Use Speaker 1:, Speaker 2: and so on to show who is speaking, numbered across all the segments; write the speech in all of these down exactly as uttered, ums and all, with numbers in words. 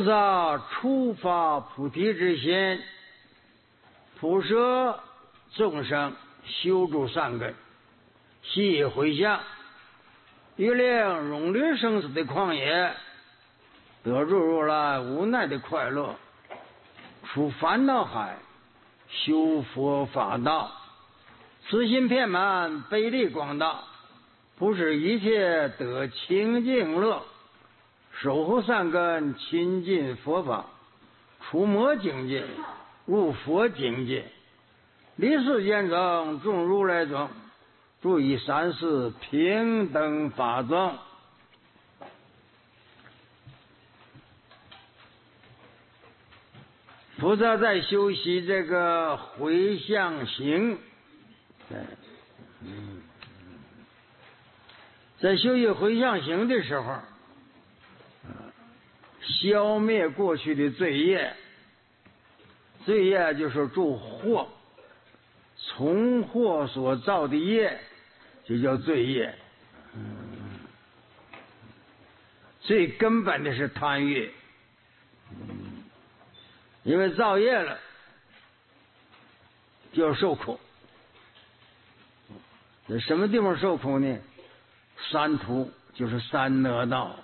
Speaker 1: 菩萨初发菩提之心，普摄众生，修诸善根，悉以回向，欲令永离生死的旷野，得入如来无奈的快乐，出烦恼海，修佛法道，慈心遍满，悲力广大，不使一切得清净乐，守护善根，亲近佛法，除魔境界，入佛境界，离世间中，众如来中，住以三世平等法中。菩萨在修习这个回向行，嗯，在修习回向行的时候，消灭过去的罪业，罪业就是助惑，从惑所造的业就叫罪业。嗯，最根本的是贪欲，嗯，因为造业了就要受苦。在什么地方受苦呢？三途，就是三恶道。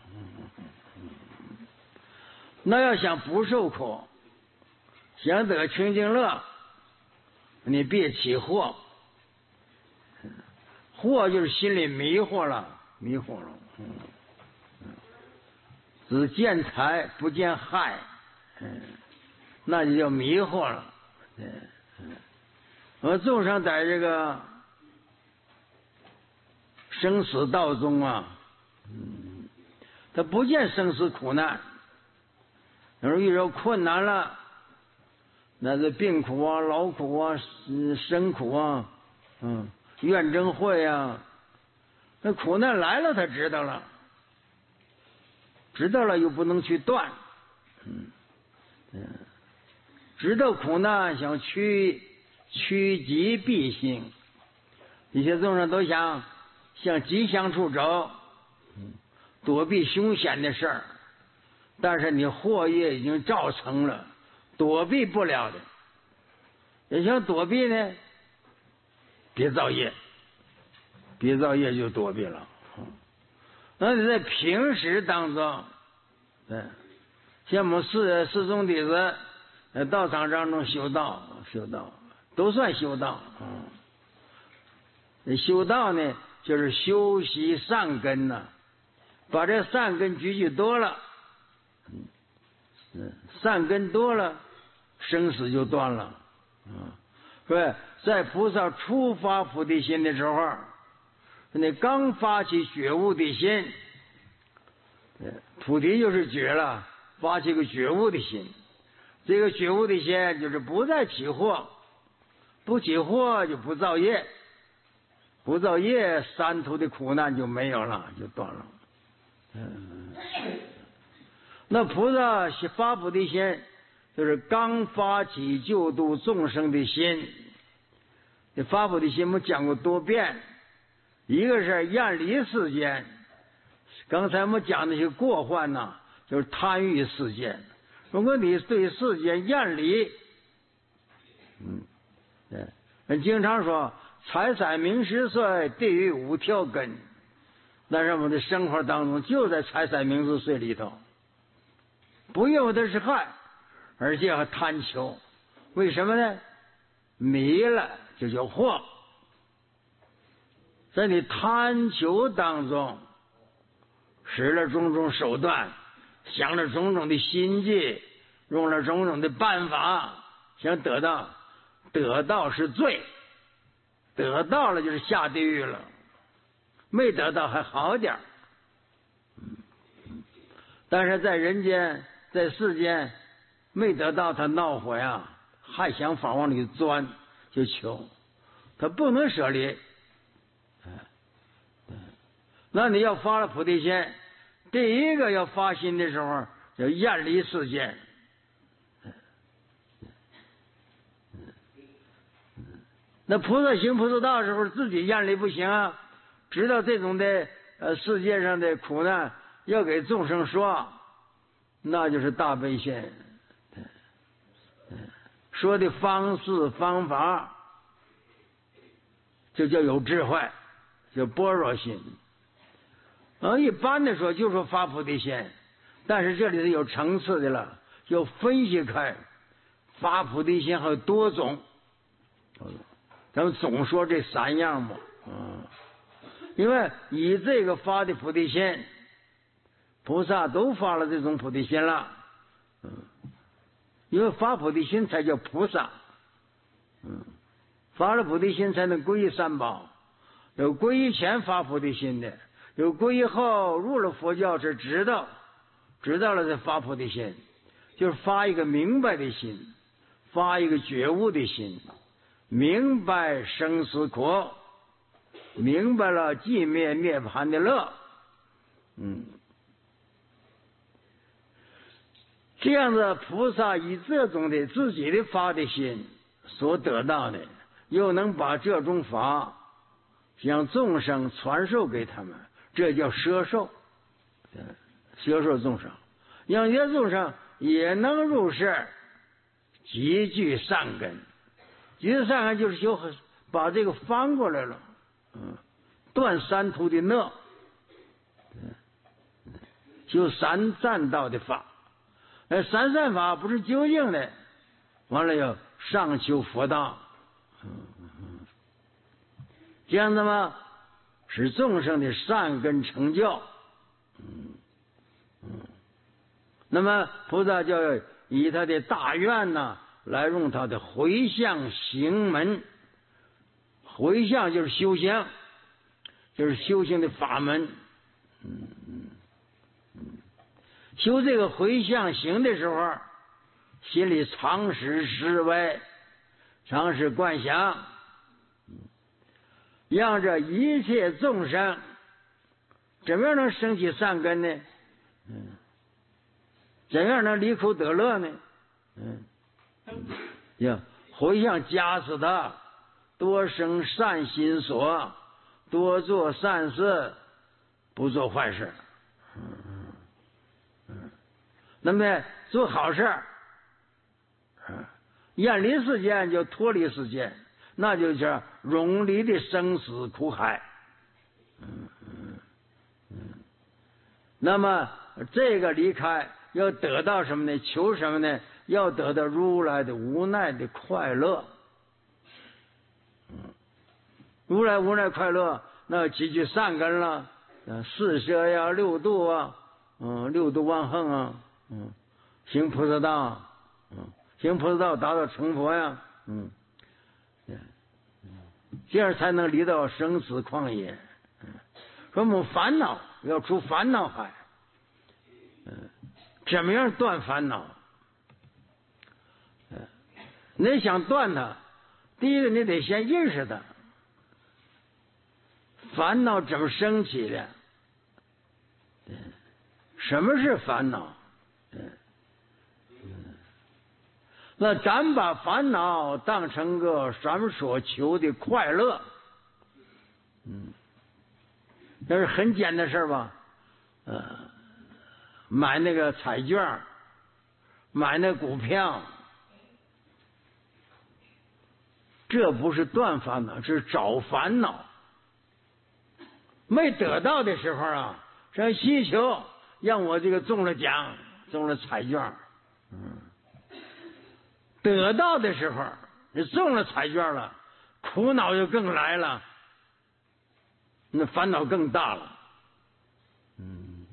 Speaker 1: 那要想不受苦，想得清净乐，你别起惑。惑就是心里迷惑了，迷惑了，嗯，只见财不见害，嗯，那就叫迷惑了。嗯，我众生在这个生死道中啊，嗯，他不见生死苦难。有时候遇到困难了，那是病苦啊、劳苦啊、生苦啊，嗯，怨憎会啊，那苦难来了，他知道了，知道了又不能去断，嗯，嗯，知道苦难想趋趋吉避凶，一些众生都想向吉祥处走，嗯，躲避凶险的事儿。但是你祸业已经造成了，躲避不了的。也想躲避呢，别造业，别造业就躲避了。那你在平时当中，对，像我们四四众弟子，在道场当中修道，修道都算修道。嗯，修道呢，就是修习善根呐，把这善根举举多了。嗯，善根多了，生死就断了。嗯，是吧？在菩萨初发菩提心的时候，你刚发起觉悟的心，菩提就是觉了，发起个觉悟的心。这个觉悟的心就是不再起惑，不起惑就不造业，不造业，三途的苦难就没有了，就断了。嗯。那菩萨发菩提心，就是刚发起救度众生的心。这发菩提心我们讲过多遍，一个是远离世间，刚才我们讲那些过患呢，就是贪欲世间。如果你对世间远离，嗯，对，人经常说财产名食睡，地狱五条根。但是我们的生活当中就在财产名食睡里头。不用的是害，而且还贪求，为什么呢？迷了就叫惑，在你贪求当中，使了种种手段，想了种种的心计，用了种种的办法，想得到，得到是罪，得到了就是下地狱了，没得到还好点儿，但是在人间。在世间没得到，他恼火呀，还想法往里钻，就求，他不能舍离。那你要发了菩提心，第一个要发心的时候，要远离世间。那菩萨行菩萨道的时候，自己远离不行啊，知道这种的呃世界上的苦难，要给众生说。 那就是大悲心。说的方式方法，就叫有智慧，叫般若心。呃，一般的说就说发菩提心，但是这里头有层次的了，就分析开，发菩提心还有多种。咱们总说这三样嘛，嗯，因为以这个发的菩提心，菩萨都发了这种菩提心了，嗯，因为发菩提心才叫菩萨，嗯，发了菩提心才能皈依三宝，有皈依前发菩提心的，有皈依后入了佛教是知道，知道了才发菩提心，就是发一个明白的心，发一个觉悟的心，明白生死苦，明白了寂灭涅槃的乐，嗯，这样子菩萨以这种的自己的发的心所得到的，又能把这种法向众生传授给他们，这叫摄受，摄受众生，让这些众生也能入世，积聚善根。积聚善根就是修把这个翻过来了，嗯，断三途的讷，修三善道的法。呃，三善法不是究竟的，完了要上修佛道，嗯嗯，这样子吗？使众生的善根成就，嗯嗯，那么菩萨就要以他的大愿呢，来用他的回向行门，回向就是修行，就是修行的法门，嗯嗯嗯，修这个回向行的时候，心里常时思维，常时观想，让这一切众生怎么样能升起善根呢？嗯，怎样能离苦得乐呢？嗯，要回向加持他，多生善心所，多做善事，不做坏事。嗯嗯，那么做好事，嗯，远离世间就脱离世间，那就叫永离的生死苦海。嗯嗯嗯，那么这个离开要得到什么呢？求什么呢？要得到如来的无奈的快乐。嗯，如来无奈快乐，那积聚善根了，四摄呀、六度啊，嗯，六度万恒啊，嗯，行菩萨道，嗯，行菩萨道达到成佛呀，嗯，这样才能离到生死旷野。嗯，说我们烦恼要出烦恼海，嗯，怎么样断烦恼？嗯，你想断它，第一个你得先认识它，烦恼怎么升起的？什么是烦恼？那咱把烦恼当成个咱们所求的快乐，嗯，那是很简单的事吧？呃，买那个彩券，买那股票，这不是断烦恼，是找烦恼。没得到的时候啊，这希求让我这个中了奖，中了彩券，嗯，得到的时候你中了彩券了，苦恼就更来了，那烦恼更大了。嗯，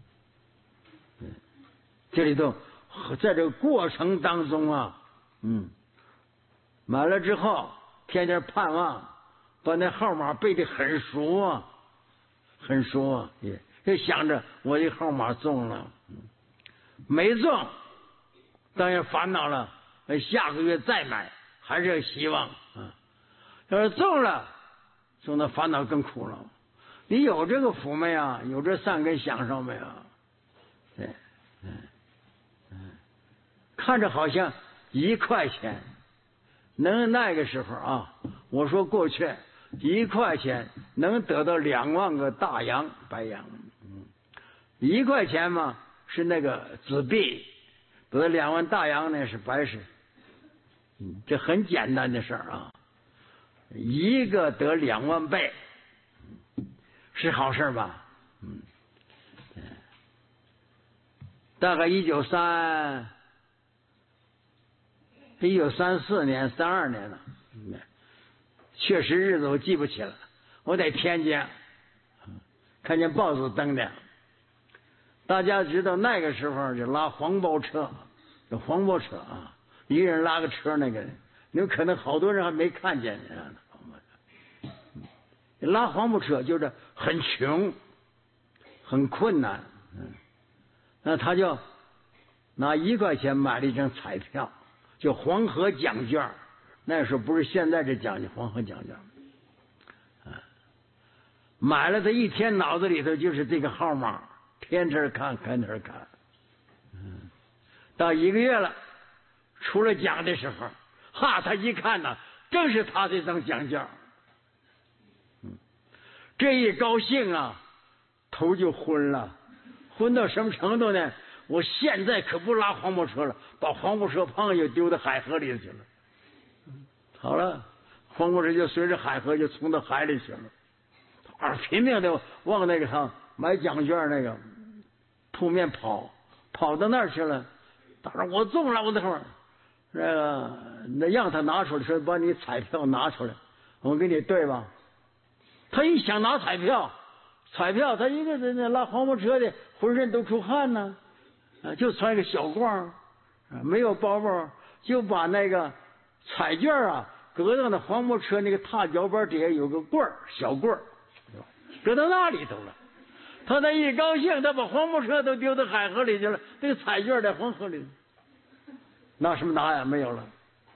Speaker 1: 这里头在这个过程当中啊，嗯，买了之后天天盼望把那号码背得很熟啊，很熟啊，也就想着我这号码中了，没中当然烦恼了，下个月再买还是有希望啊。要是中了，中的烦恼更苦了。你有这个福没啊？有这善根享受没有？对，嗯嗯，看着好像一块钱，能那个时候啊，我说过去一块钱能得到两万个大洋白羊，嗯，一块钱嘛是那个纸币， 得两万大洋那是白事。嗯，这很简单的事儿啊，一个得两万倍，是好事吧？嗯，大概一九三一九三四年、三二年了，确实日子我记不起了。我在天津看见报纸登的，大家知道那个时候就拉黄包车，有黄包车啊，一个人拉个车，那个有可能好多人还没看见呢。拉黄包车就是很穷，很困难，嗯，那他就拿一块钱买了一张彩票，叫黄河奖券。那时候不是现在这奖金，黄河奖券。啊，买了他一天脑子里头就是这个号码，天这儿看看那儿看。嗯，到一个月了，出了奖的时候，哈，他一看呢，正是他这张奖券。嗯，这一高兴啊，头就昏了，昏到什么程度呢？我现在可不拉黄包车了，把黄包车砰就丢到海河里去了。好了，黄包车就随着海河就冲到海里去了。啊，拼命的往那个上买奖券那个扑面跑，跑到那儿去了。他说我中了，我等会儿那个那让他拿出来，说把你彩票拿出来，我给你对吧？他一想拿彩票，彩票他一个人那拉黄包车的浑身都出汗呢，啊，就穿个小褂，没有包包，就把那个彩券啊搁到那黄包车那个踏脚板底下有个棍儿，小棍儿，搁到那里头了。他那一高兴，他把黄包车都丢到海河里去了，这个彩券在黄河里，拿什么拿呀？没有了。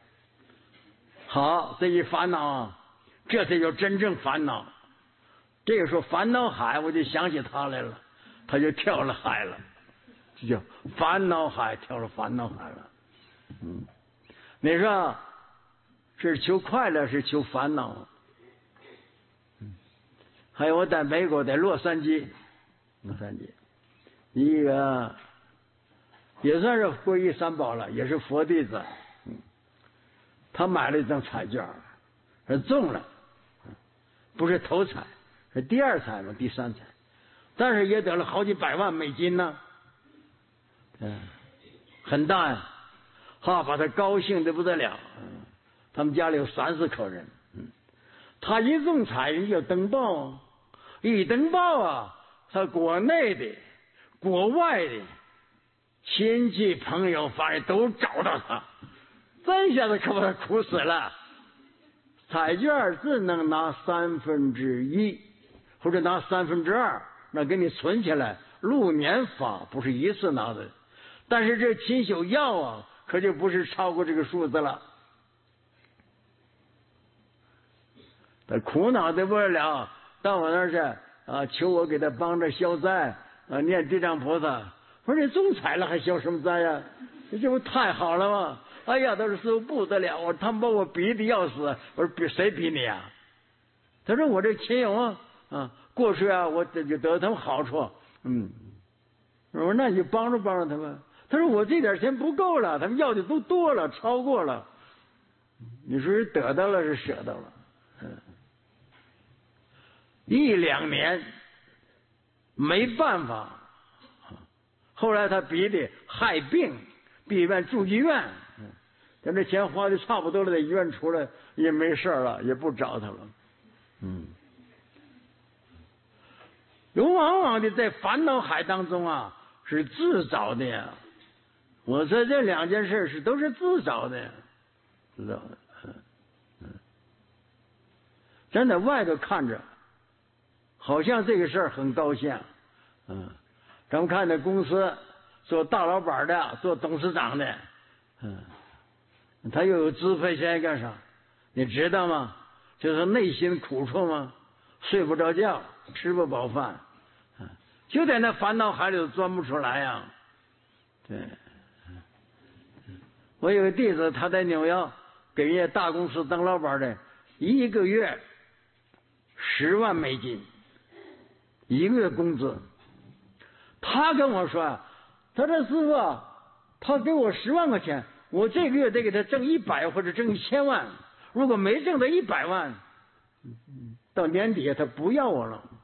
Speaker 1: 好，这一烦恼啊，这才叫真正烦恼。这个时候烦恼海，我就想起他来了，他就跳了海了，这叫烦恼海，跳了烦恼海了。嗯，你说是求快乐是求烦恼？嗯，还有我在美国，在洛杉矶，洛杉矶一个也算是皈依三宝了，也是佛弟子。嗯，他买了一张彩券，他中了，不是头彩，是第二彩嘛，第三彩，但是也得了好几百万美金呢，嗯，很大呀，哈，把他高兴的不得了。嗯，他们家里有三四口人，嗯，他一中彩人就登报，一登报啊，他国内的、国外的亲戚朋友反正都找到他，这下子可把他苦死了。彩券只能拿三分之一，或者拿三分之二，那给你存起来，六年发，不是一次拿的。但是这亲属要啊，可就不是超过这个数字了。他苦恼的不得了，到我那儿去啊，求我给他帮着消灾啊，念地藏菩萨。我说你中彩了还消什么灾呀？这不太好了吗？哎呀，他说师傅不得了，我他们把我逼的要死。我说逼谁逼你啊？他说我这亲友啊，啊，过去啊，我这就得他们好处。嗯，我说那你就帮助帮助他们。他说我这点钱不够了，他们要的都多了，超过了。你说是得到了是舍到了？嗯，一两年没办法，后来他逼的害病，逼完住医院。等这钱花的差不多了，在医院出来也没事了，也不找他了。嗯，有往往的在烦恼海当中啊，是自找的呀。我说这两件事是都是自找的，知道的。嗯嗯，站在外头看着，好像这个事儿很高兴。嗯，咱们看那公司做大老板的，做董事长的，嗯。他又有自费钱干啥？你知道吗？就是内心苦处吗？睡不着觉，吃不饱饭，就在那烦恼海里头钻不出来呀、啊。对，我有个弟子，他在纽约给人家大公司当老板的，一个月十万美金，一个月工资。他跟我说，他说师傅， 他给我十万块钱，我这个月得给他挣一百或者挣一千万。如果没挣到一百万，到年底他不要我了。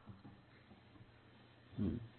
Speaker 1: 嗯，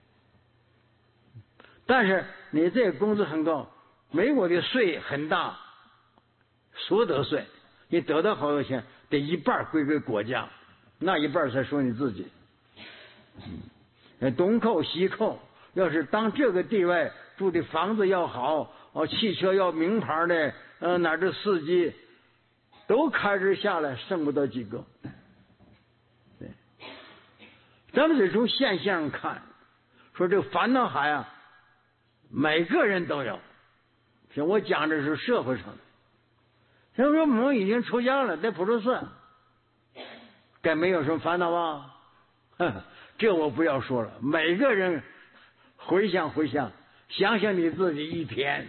Speaker 1: 但是你这个工资很高，美国的税很大，所得税，你得到好多钱，得一半归给国家，那一半才属你自己。嗯，东扣西扣，要是当这个地位住的房子要好，哦，汽车要名牌的，呃，哪这司机都开支下来，剩不到几个。对，咱们得从现象上看，说这个烦恼海啊，每个人都有。像我讲的是社会上的，像说我们已经出家了，在普陀寺，该没有什么烦恼吧？这我不要说了，每个人回想回想，想想你自己一天，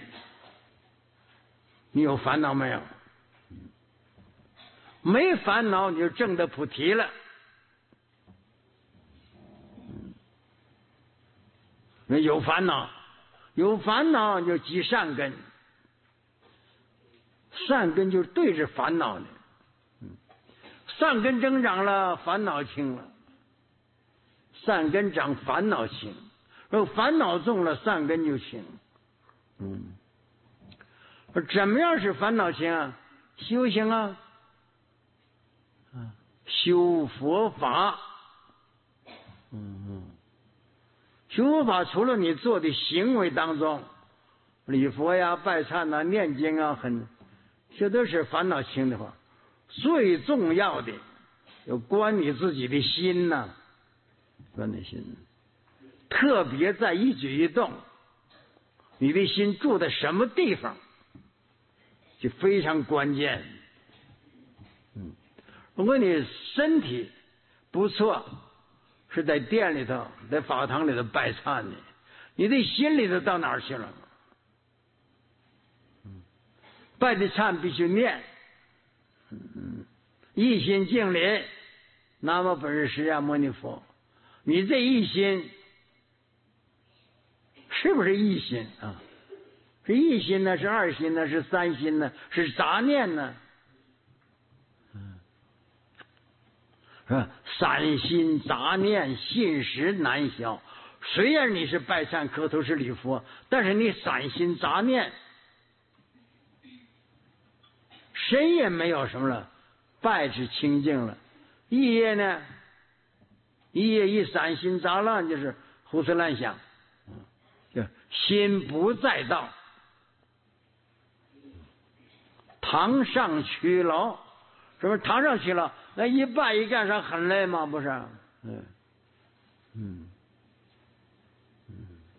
Speaker 1: 你有烦恼没有？没烦恼你就证得菩提了。有烦恼，有烦恼就积善根，善根就对着烦恼的，善根增长了，烦恼轻了。善根长，烦恼轻；如果烦恼重了，善根就轻。嗯，怎么样是烦恼轻啊？修行啊，修佛法。嗯嗯，修佛法除了你做的行为当中，礼佛呀、拜忏呐、念经啊，很，这都是烦恼轻的话。最重要的，要关你自己的心呐、啊。关你心，特别在一举一动，你的心住在什么地方，就非常关键。嗯，如果你身体不错，是在店里头、在法堂里头拜忏的，你的心里头到哪儿去了？嗯，拜的忏必须念，嗯，一心敬礼，南无本师释迦牟尼佛。你这一心是不是一心啊？是一心呢？是二心呢？是三心呢？是杂念呢？嗯，是吧？散心杂念，信实难消。虽然你是拜忏磕头是礼佛，但是你散心杂念，谁也没有什么了，拜是清净了。一夜呢？一夜一散心杂乱，就是胡思乱想，就心不在道，堂上屈劳。什么堂上屈劳？那一拜一干啥很累吗？不是？嗯嗯嗯。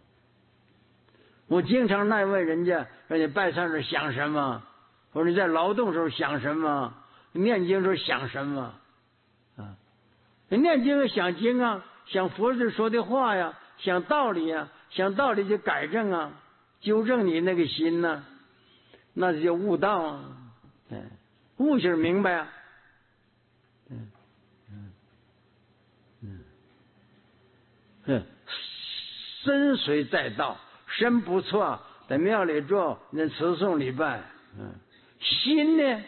Speaker 1: 我经常那问人家，说你拜忏时想什么？或者你在劳动时候想什么？念经时候想什么？啊。念经想经啊，想佛子说的话呀，想道理呀，想道理就改正啊，纠正你那个心呢、啊，那就叫悟道啊。嗯，悟就是明白啊。嗯嗯嗯嗯，身虽在道，身不错，在庙里做那持诵礼拜，嗯，心呢？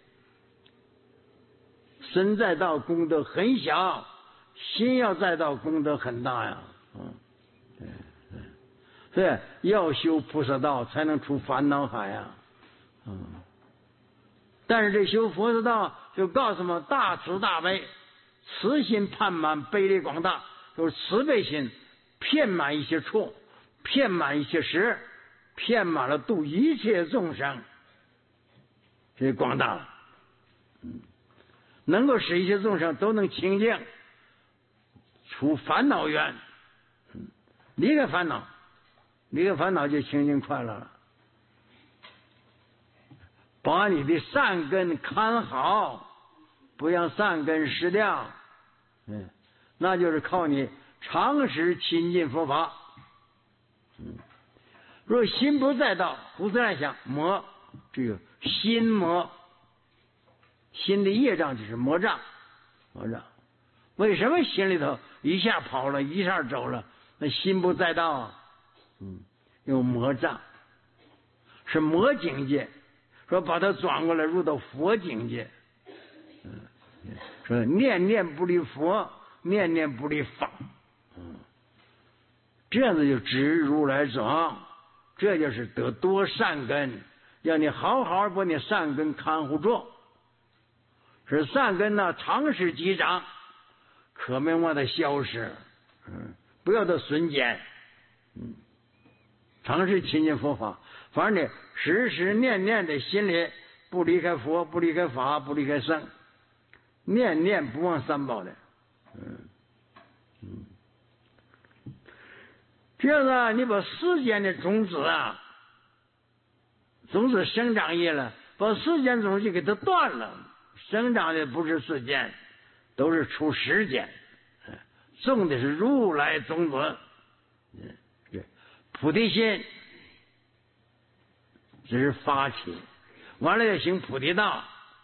Speaker 1: 身在道功德很小，心要在道功德很大呀。嗯，对对，对，要修菩萨道才能出烦恼海呀。嗯，但是这修菩萨道就告诉我们大慈大悲，慈心盼满，悲力广大，就是慈悲心遍满一切处，遍满一切时，遍满了度一切众生，这广大了。嗯。能够使一切众生都能清净，除烦恼缘，离开烦恼，离开烦恼就清净快乐了。把你的善根看好，不让善根失掉，嗯，那就是靠你常时亲近佛法。嗯，若心不在道，胡思乱想，魔，这个心魔。心的业障就是魔障，魔障。为什么心里头一下跑了，一下走了？那心不在道啊，嗯，有魔障。 是魔境界，说把它转过来入到佛境界。嗯，说念念不离佛，念念不离法。嗯，这样子就知如来状，这就是得多善根，要你好好把你善根看护住。是善根呢，长时积长，可没往它消失。嗯，不要它损减。嗯，长时亲近佛法，反正呢，时时念念的心里不离开佛，不离开法，不离开僧，念念不忘三宝的。嗯嗯，这样呢，你把世间的种子啊，种子生长业了，把世间种子给它断了，生长的不是世间，都是出世间，种的是如来种子。嗯，菩提心这是发起，完了要行菩提道，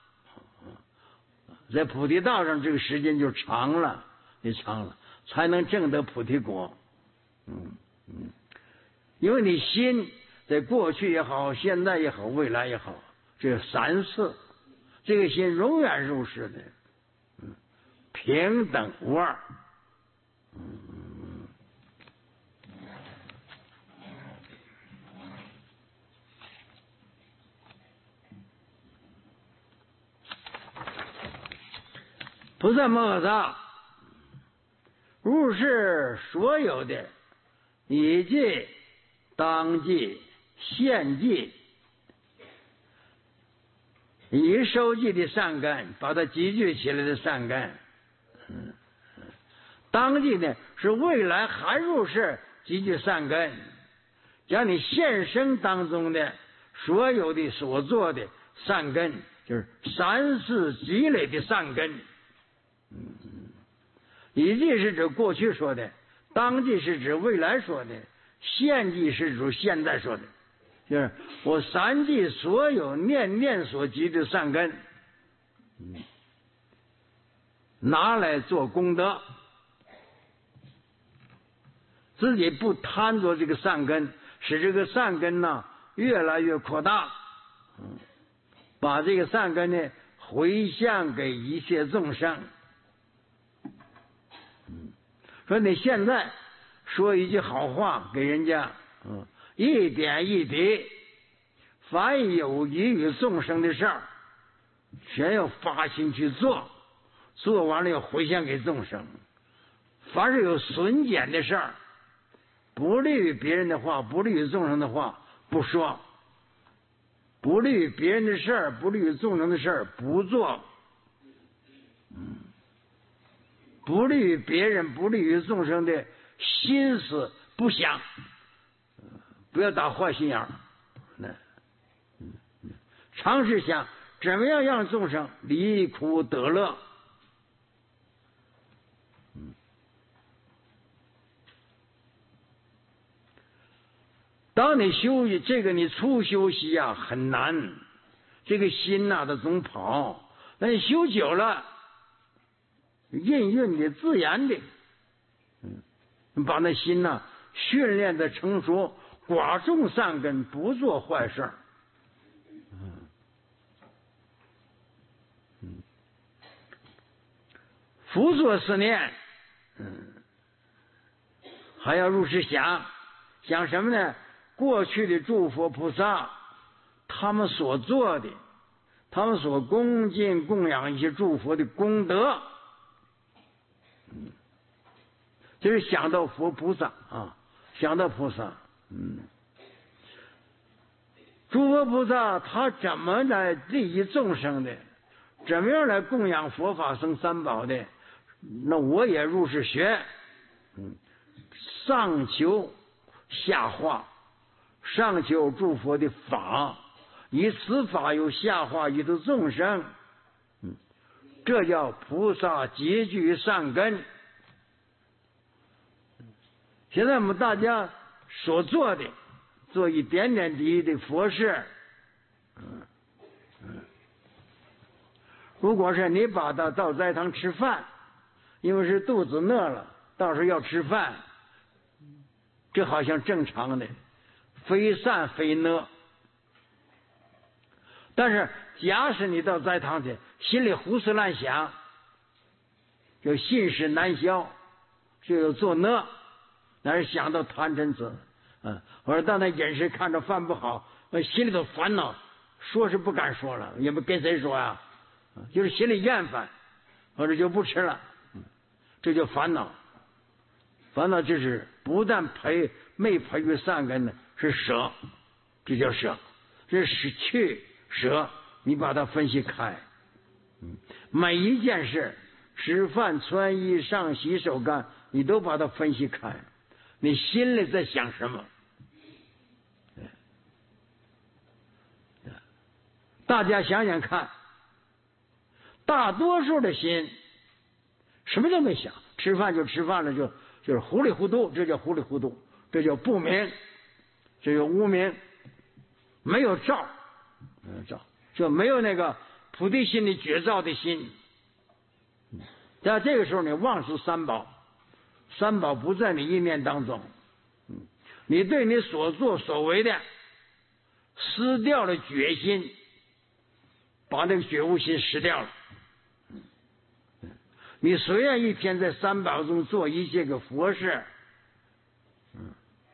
Speaker 1: 在菩提道上这个时间就长了，就长了，才能证得菩提果。嗯嗯，因为你心在过去也好，现在也好，未来也好，这三世，这个心永远如是的，嗯，平等无二。嗯。菩萨摩诃萨如是所有的已记、当记、现记、已收集的善根，把它积聚起来的善根。嗯，当记呢是未来还入世积聚善根，将你现生当中的所有的所做的善根，就是三世积累的善根。嗯，已记是指过去说的，当记是指未来说的，现记是指现在说的，就是我三记所有念念所积的善根，嗯，拿来做功德，自己不贪着这个善根，使这个善根呢越来越扩大，嗯，把这个善根呢回向给一切众生。说你现在说一句好话给人家，嗯，一点一滴，凡有益于众生的事儿，全要发心去做，做完了要回向给众生。凡是有损减的事儿，不利于别人的话，不利于众生的话不说，不利于别人的事儿，不利于众生的事儿不做。嗯，不利于别人，不利于众生的心思不想，不要打坏心眼儿。常是想怎么样让众生离苦得乐。当你修习这个，你初修习啊很难，这个心呐、啊、它总跑。那你修久了，印印的自然的，嗯，把那心呐、啊、训练的成熟，寡种善根，不做坏事。嗯嗯，复作思念，嗯，还要如实想，想什么呢？过去的诸佛菩萨，他们所做的，他们所恭敬供养一些诸佛的功德，嗯，就是想到佛菩萨啊，想到菩萨，嗯，诸佛菩萨他怎么来利益众生的，怎么样来供养佛法僧三宝的，那我也如是学，嗯，上求下化。上求诸佛的法，以此法有下化于的众生，嗯，这叫菩萨结具善根。现在我们大家所做的，做一点点滴的佛事，嗯嗯，如果是你把他到斋堂吃饭，因为是肚子饿了，到时候要吃饭，这好像正常的。非善非恶， 但是假使你到斋堂去，心里胡思乱想，就心事难消，就有作恶，那是想到贪嗔痴，嗯，或者到那饮食看着饭不好，心里头烦恼，说是不敢说了，也不跟谁说啊，就是心里厌烦，或者就不吃了，这就烦恼。烦恼就是不但培没培育善根呢，是舍，这叫舍，这是去舍，你把它分析开。嗯，每一件事，吃饭、穿衣、上洗手干，你都把它分析开，你心里在想什么？大家想想看，大多数的心什么都没想，吃饭就吃饭了，就就是糊里糊涂，这叫糊里糊涂，这叫不明，这叫无明，没有照，没有照，就没有那个菩提心里觉照的心。在这个时候，你忘失三宝，三宝不在你意念当中，你对你所作所为的失掉了决心，把那个觉悟心失掉了。你虽然一天在三宝中做一切个佛事，嗯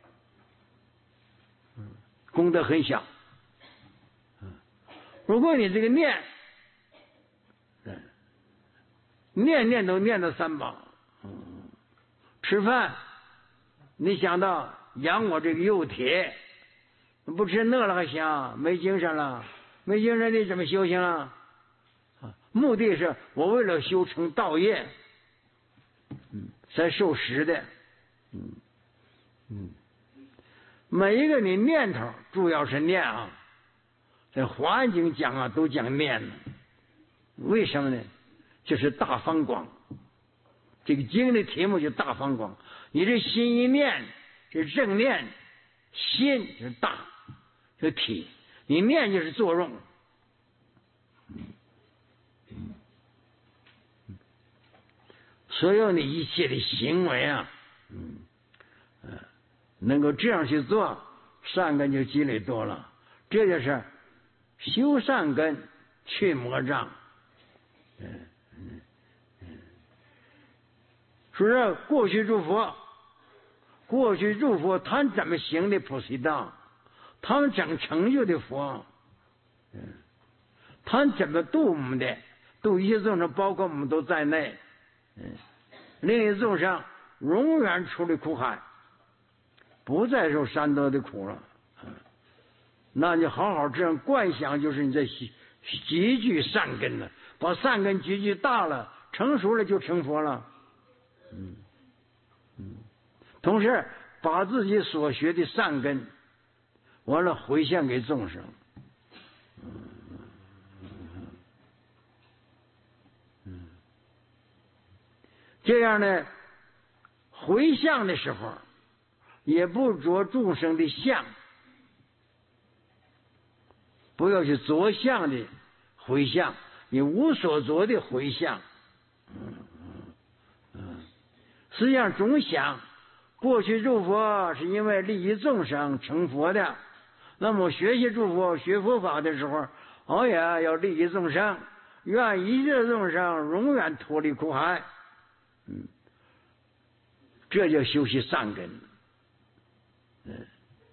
Speaker 1: 嗯，功德很小。嗯，如果你这个念，嗯，念念都念到三宝，嗯，吃饭，你想到养我这个幼铁，不吃饿了还行，没精神了，没精神你怎么修行了？目的是我为了修成道业，嗯，才受食的，嗯嗯，每一个你念头主要是念啊，在《华严经》讲啊，都讲念呢。为什么呢？就是大方广，这个经的题目就大方广。你这心一念，是正念，心就是大，就是体，你念就是作用。所有你一切的行为啊，嗯，呃，能够这样去做，善根就积累多了。这就是修善根，去魔障。嗯嗯嗯，说是过去诸佛，过去诸佛他怎么行的菩萨道，他们怎么成就的佛，嗯，他怎么度我们的，度一切众生，包括我们都在内。嗯，令一众生永远出离苦海，不再受三德的苦了。嗯，那你好好这样观想，就是你在积聚善根了，把善根积聚大了，成熟了就成佛了。嗯嗯，同时把自己所学的善根，完了回向给众生。这样呢，回向的时候也不着众生的相，不要去着相的回向，你无所着的回向。嗯嗯，实际上总想过去诸佛是因为利益众生成佛的，那么学习诸佛学佛法的时候，哦呀要利益众生，愿一切众生永远脱离苦海。嗯，这叫修习善根。嗯，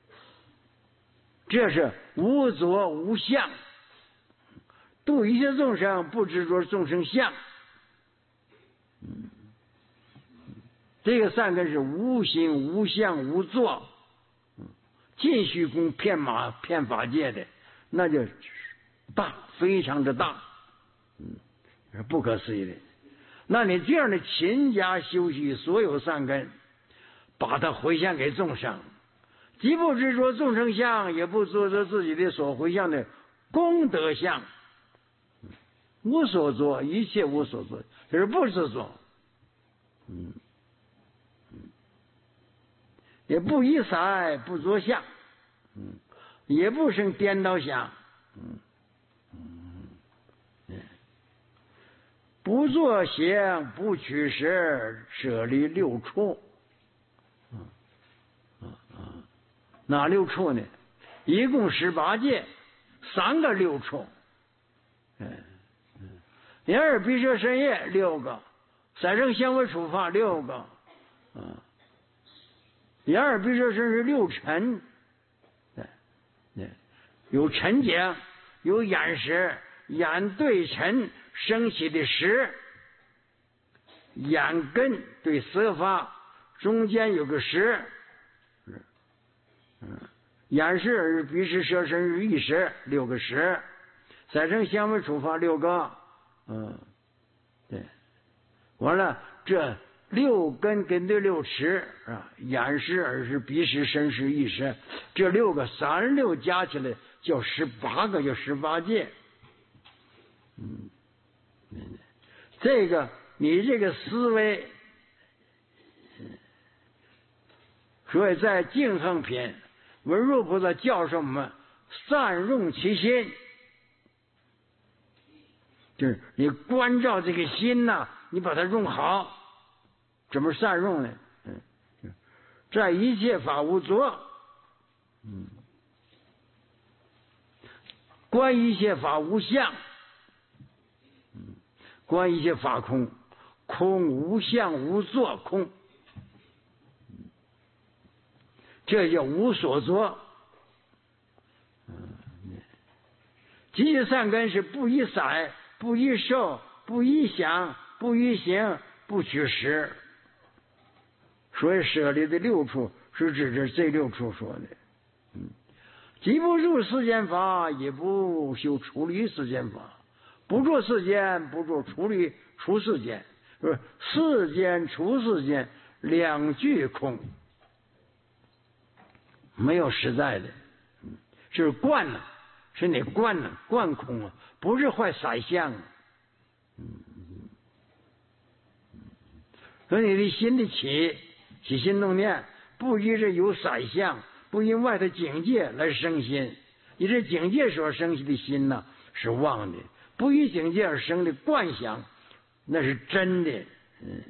Speaker 1: 这是无着无相，度一切众生不执着众生相。嗯，这个善根是无心无相无作，尽虚空遍马遍法界的，那就大，非常的大，嗯，是不可思议的。那你这样的勤加修习所有善根，把它回向给众生，既不执着众生相，也不执着自己的所回向的功德相，无所作，一切无所作，这是不执着。嗯嗯，也不依财，不着相，嗯，也不生颠倒想，嗯。不作想，不取食，舍离六处。嗯嗯嗯，哪六处呢？一共十八界，三个六处。 眼耳鼻舌身业六个，三圣香味触法六个，啊，眼耳鼻舌身是六尘，对对，有尘境，有眼识，眼对尘升起的识，眼根对色法，中间有个识，嗯，眼识耳鼻识舌身意识六个识，三圣香味触法六个，嗯，对，完了这六根跟对六识啊，眼识耳识鼻识身识意识，这六个三十六加起来叫十八个，叫十八界。嗯，这个你这个思维，所以在净恒品文殊菩萨教授我们善用其心，就是你关照这个心呐、啊，你把它用好。怎么善用呢？嗯，在一切法无着，嗯，观一切法无相，嗯，观一切法空，空无相无作空，这叫无所作。嗯，积极善根是不依色，不依受，不依想，不依行，不取实。所以舍利的六处是指着这六处说的，嗯，既不入世间法，也不修出离世间法，不做世间，不做出离出世间，是世间出世间两句空，没有实在的，嗯，是观呢，是你观呢，观空啊，不是坏色相啊，嗯，所以你的心的起。起心动念不依着有色相，不因外的境界来生心，依这境界所生起的心呢是妄的，不依境界而生的观想那是真的，嗯，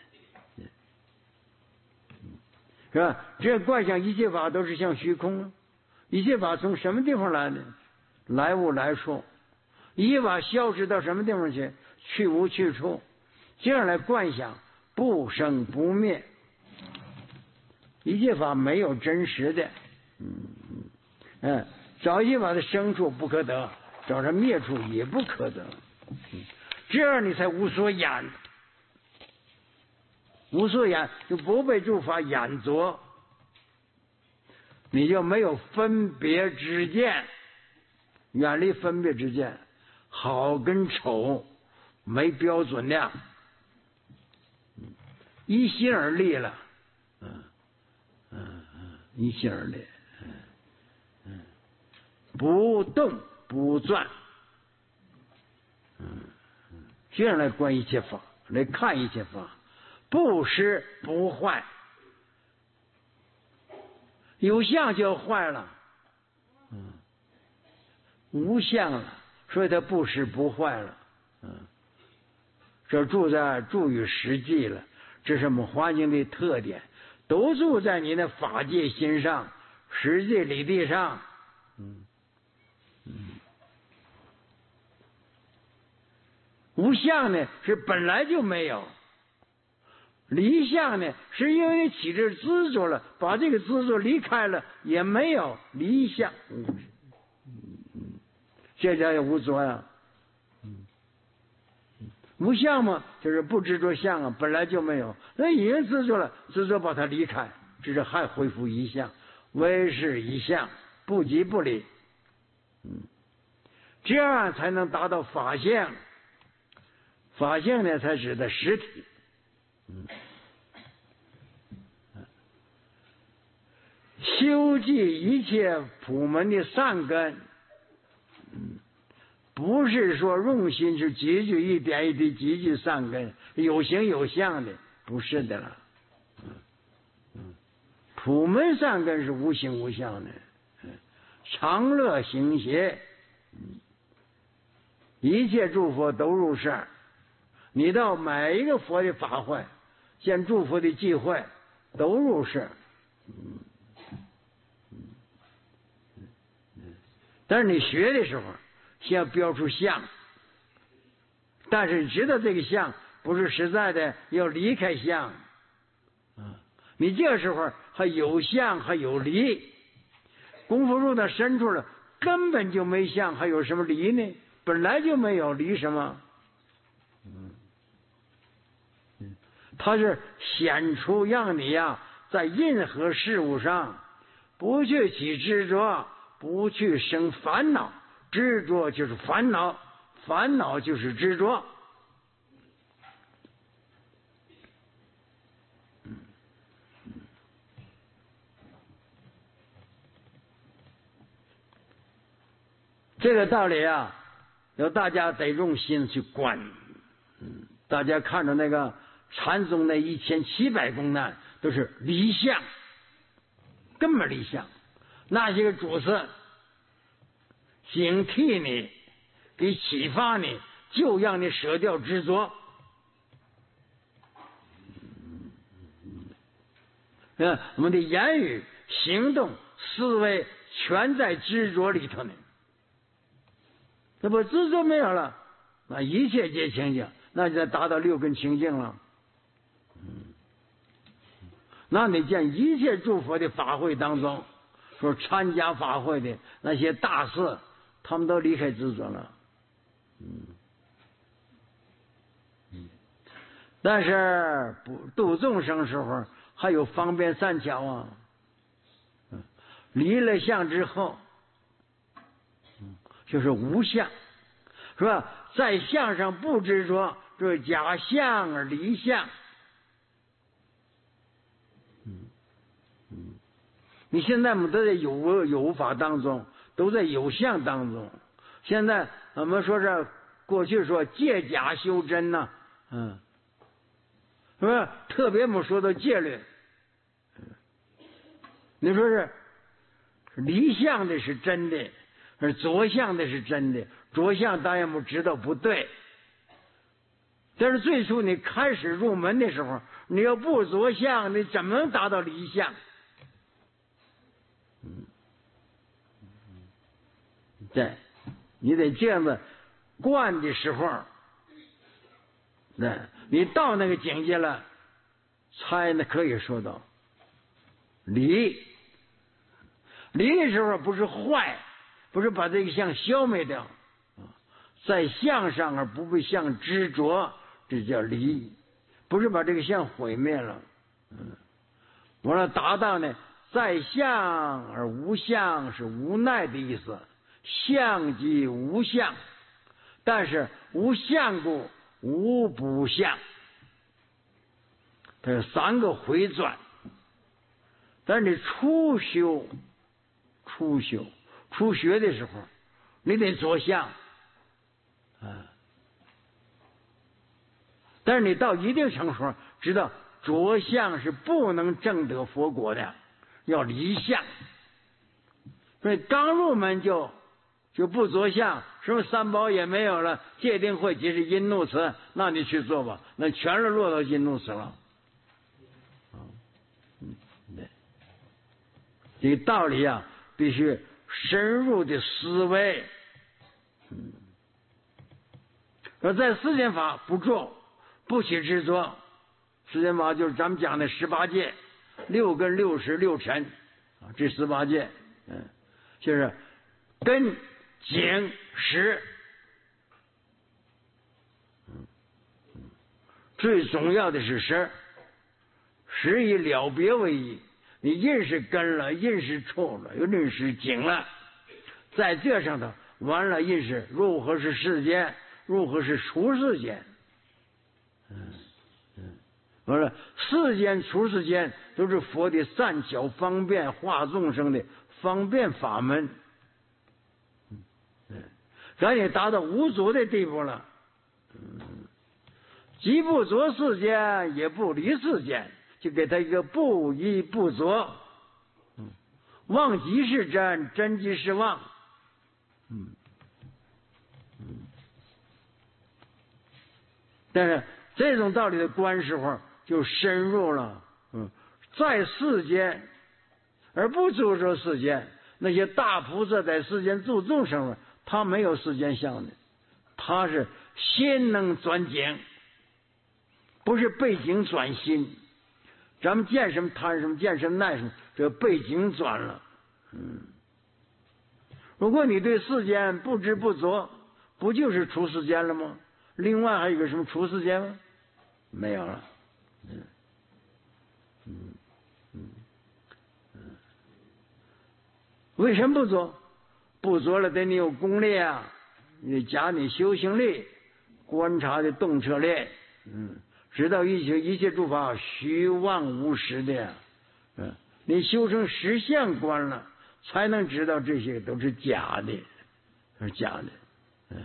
Speaker 1: 是吧？这观想一切法都是像虚空，一切法从什么地方来的？来无来处，一切法消失到什么地方去？去无去处，这样来观想不生不灭。一切法没有真实的，嗯嗯，找一切法的生处不可得，找它灭处也不可得，嗯，这样你才无所掩，无所掩就不被诸法掩着，你就没有分别之见，远离分别之见，好跟丑没标准量，依心而立了，嗯。嗯嗯，一心而立，嗯嗯，不动不转，嗯嗯，这样来观一切法，来看一切法，不失不坏，有相就坏了，嗯，无相了，所以它不失不坏了，嗯，这住在住于实际了，这是我们华经的特点。都住在你的法界心上，实际理地上，嗯嗯，无相呢是本来就没有，离相呢是因为你起这执着了，把这个执着离开了也没有离相，嗯嗯，这叫无着呀，嗯，无相嘛，就是不执着相啊，本来就没有，那已经执着了，执着把它离开，只是还恢复一相，唯是一相，不即不离，嗯，这样才能达到法性，法性呢才指的实体，嗯，修记一切普门的善根，嗯。不是说用心是积聚一点一滴积聚善根，有形有相的，不是的了。嗯嗯，普门善根是无形无相的，嗯，常乐行邪，嗯，一切诸佛都入世。你到每一个佛的法会，见诸佛的忌讳，都入世。嗯嗯嗯，但是你学的时候。先要标出相， 但是知道这个相不是实在的，要离开相啊。你这时候还有相还有离，功夫入到深处了，根本就没相，还有什么离呢？本来就没有，离什么？嗯，它是显出让你呀、啊，在任何事物上不去起执着，不去生烦恼。执着就是烦恼，烦恼就是执着。这个道理啊，要大家得用心去观。嗯，大家看着那个禅宗那一千七百公难，都是离相，根本离相。那些个主持警惕你，给启发你，就让你舍掉执着。嗯，我们的言语、行动、思维全在执着里头呢。那不执着没有了，那一切皆清净，那就达到六根清净了。嗯，那你见一切诸佛的法会当中，说参加法会的那些大士，他们都离开执着了。嗯，嗯，但是不度众生时候还有方便善巧啊。嗯，离了相之后，嗯，就是无相，是吧？在相上不执着，就是假相而离相。嗯嗯，你现在我们都在有有法当中，都在有相当中。现在我们说是过去说借假修真呐、啊，嗯，是吧？特别我们说到戒律，你说是离相的是真的，而着相的是真的。着相当然我们知道不对，但是最初你开始入门的时候，你要不着相，你怎么能达到离相？嗯，对，你得这样子观的时候，对，你到那个境界了，才呢可以说到离。离的时候不是坏，不是把这个相消灭掉，在相上而不被相执着，这叫离，不是把这个相毁灭了。嗯，完了达到呢，在相而无相是无奈的意思，相即无相，但是无相故无不相，它有三个回转。但是你初修初修初学的时候，你得着相啊。但是你到一定程度时候，知道着相是不能证得佛果的，要离相。所以刚入门就就不着相，什么三宝也没有了，戒定慧即是阴怒慈，那你去做吧，那全是落到阴怒慈了。嗯，对，这个道理啊，必须深入的思维。嗯，而在世间法不做，不起执着。世间法就是咱们讲的十八界，六根、六识、六尘啊，这十八界，嗯，就是根、景、识，嗯嗯，最重要的是识，识以了别为义。你认识根了，认识处了，又认识景了，在这上头完了，认识如何是世间，如何是出世间。嗯嗯，完了，世间出世间都是佛的善巧方便化众生的方便法门。嗯，咱也达到无着的地步了。嗯，既不着世间，也不离世间。就给他一个不依不着，嗯，妄即是真，真即是妄，嗯嗯。但是这种道理的观时候就深入了，嗯，在世间而不住着世间，那些大菩萨在世间度众生，他没有世间相的， 他是心能转境，不是背景转心。咱们见什么谈什么，见什么耐什么，这背景转了。嗯，如果你对世间不知不作，不就是出世间了吗？另外还有个什么出世间吗？没有了。嗯嗯嗯嗯，为什么不做？不做了，得你有功力啊，你加你修行力，观察的洞彻力，嗯，知道一切一切诸法虚妄无实的，嗯，你修成实相观了，才能知道这些都是假的，都是假的，嗯，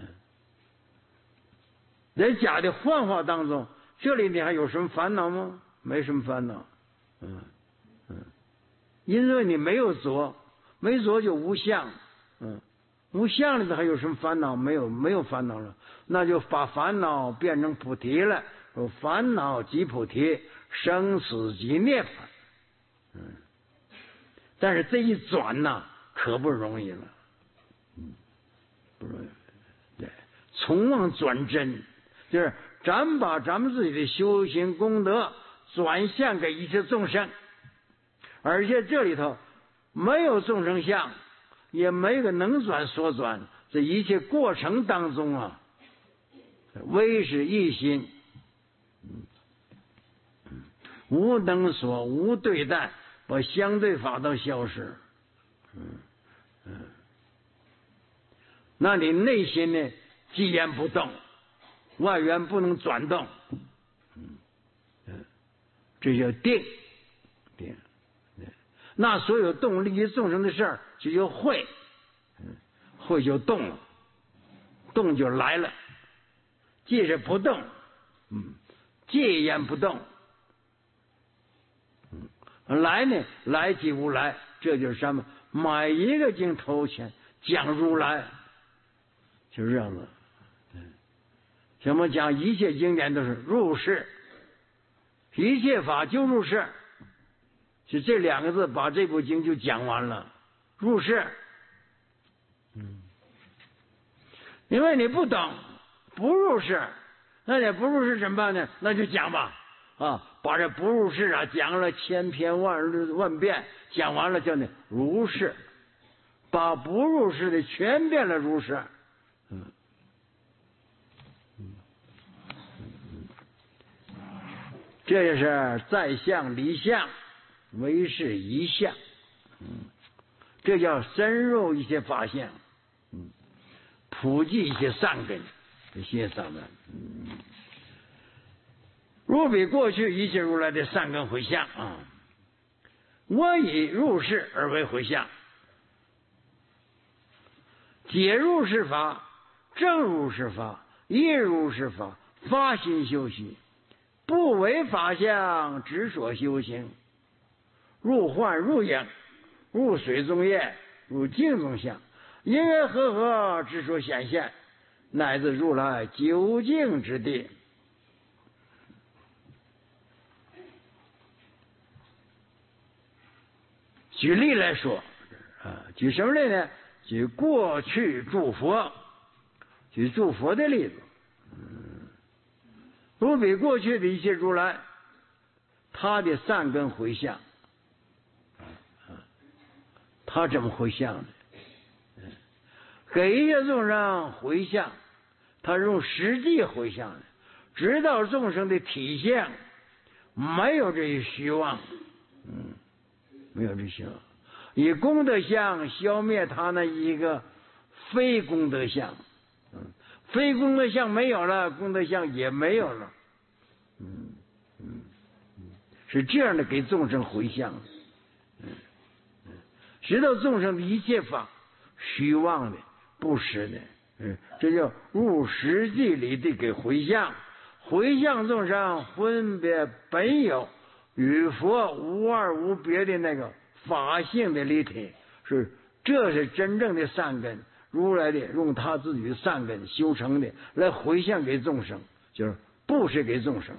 Speaker 1: 在假的幻化当中，这里你还有什么烦恼吗？没什么烦恼，嗯嗯，因为你没有作，没作就无相。嗯，无相里头还有什么烦恼？没有，没有烦恼了，那就把烦恼变成菩提了。说烦恼即菩提，生死即涅槃。嗯，但是这一转呐，可不容易了。嗯，不容易。对，从妄转真，就是咱们把咱们自己的修行功德转向给一切众生，而且这里头没有众生相。也没个能转所转，这一切过程当中啊，唯是一心，无能所，无对待，把相对法都消失。嗯嗯，那你内心呢，既然不动，外缘不能转动，嗯嗯，这叫定定。那所有动利益众生的事儿，就叫慧，慧就动了，动就来了。即是不动，嗯，戒言不动，嗯，来呢，来即无来，这就是什么？每一个经头前讲如来，就是这样子。什么讲一切经典都是入世，一切法就入世。就这两个字，把这部经就讲完了。入世，嗯，因为你不懂，不入世，那你不入世怎么办呢？那就讲吧，啊，把这不入世啊讲了千篇万万遍，讲完了叫你如是，把不入世的全变了如是，嗯嗯嗯，这就是在相离相。唯是一相，嗯，这叫深入一些法相，嗯，普及一些善根，这些善根，嗯，如比过去一切如来的善根回向啊，我以入世而为回向，解入世法，正入世法，一入世法，发心修习，不为法相，只所修行。入幻入影，入水中业，入镜中相，因缘和合之所显现，乃至如来究竟之地。举例来说，啊，举什么例呢？举过去诸佛，举诸佛的例子。嗯，如比过去的一切如来，他的善根回向。他怎么回向的？给一切众生回向，他用实际回向的，知道众生的体相，没有这些虚妄，嗯，没有这些，以功德相消灭他那一个非功德相，嗯，非功德相没有了，功德相也没有了，嗯嗯嗯，是这样的给众生回向的。知道众生的一切法虚妄的不实的，嗯，这叫入实际里的给回向，回向众生分别本有与佛无二无别的那个法性的立体，是这是真正的善根，如来的用他自己的善根修成的来回向给众生，就是布施给众生。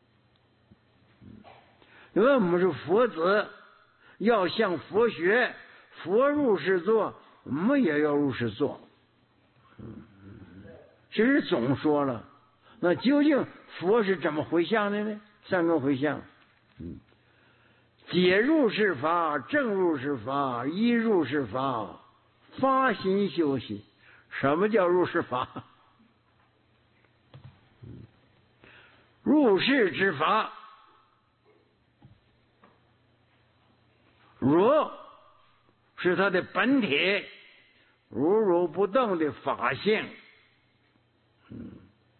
Speaker 1: 因为我们是佛子，要向佛学。佛入世做，我们也要入世做。 这是总说了。那究竟佛是怎么回向的呢？三根回向，嗯，解入世法，正入世法，一入世法，发心修习。什么叫入世法？入世之法，如是它的本体，如如不动的法性。嗯，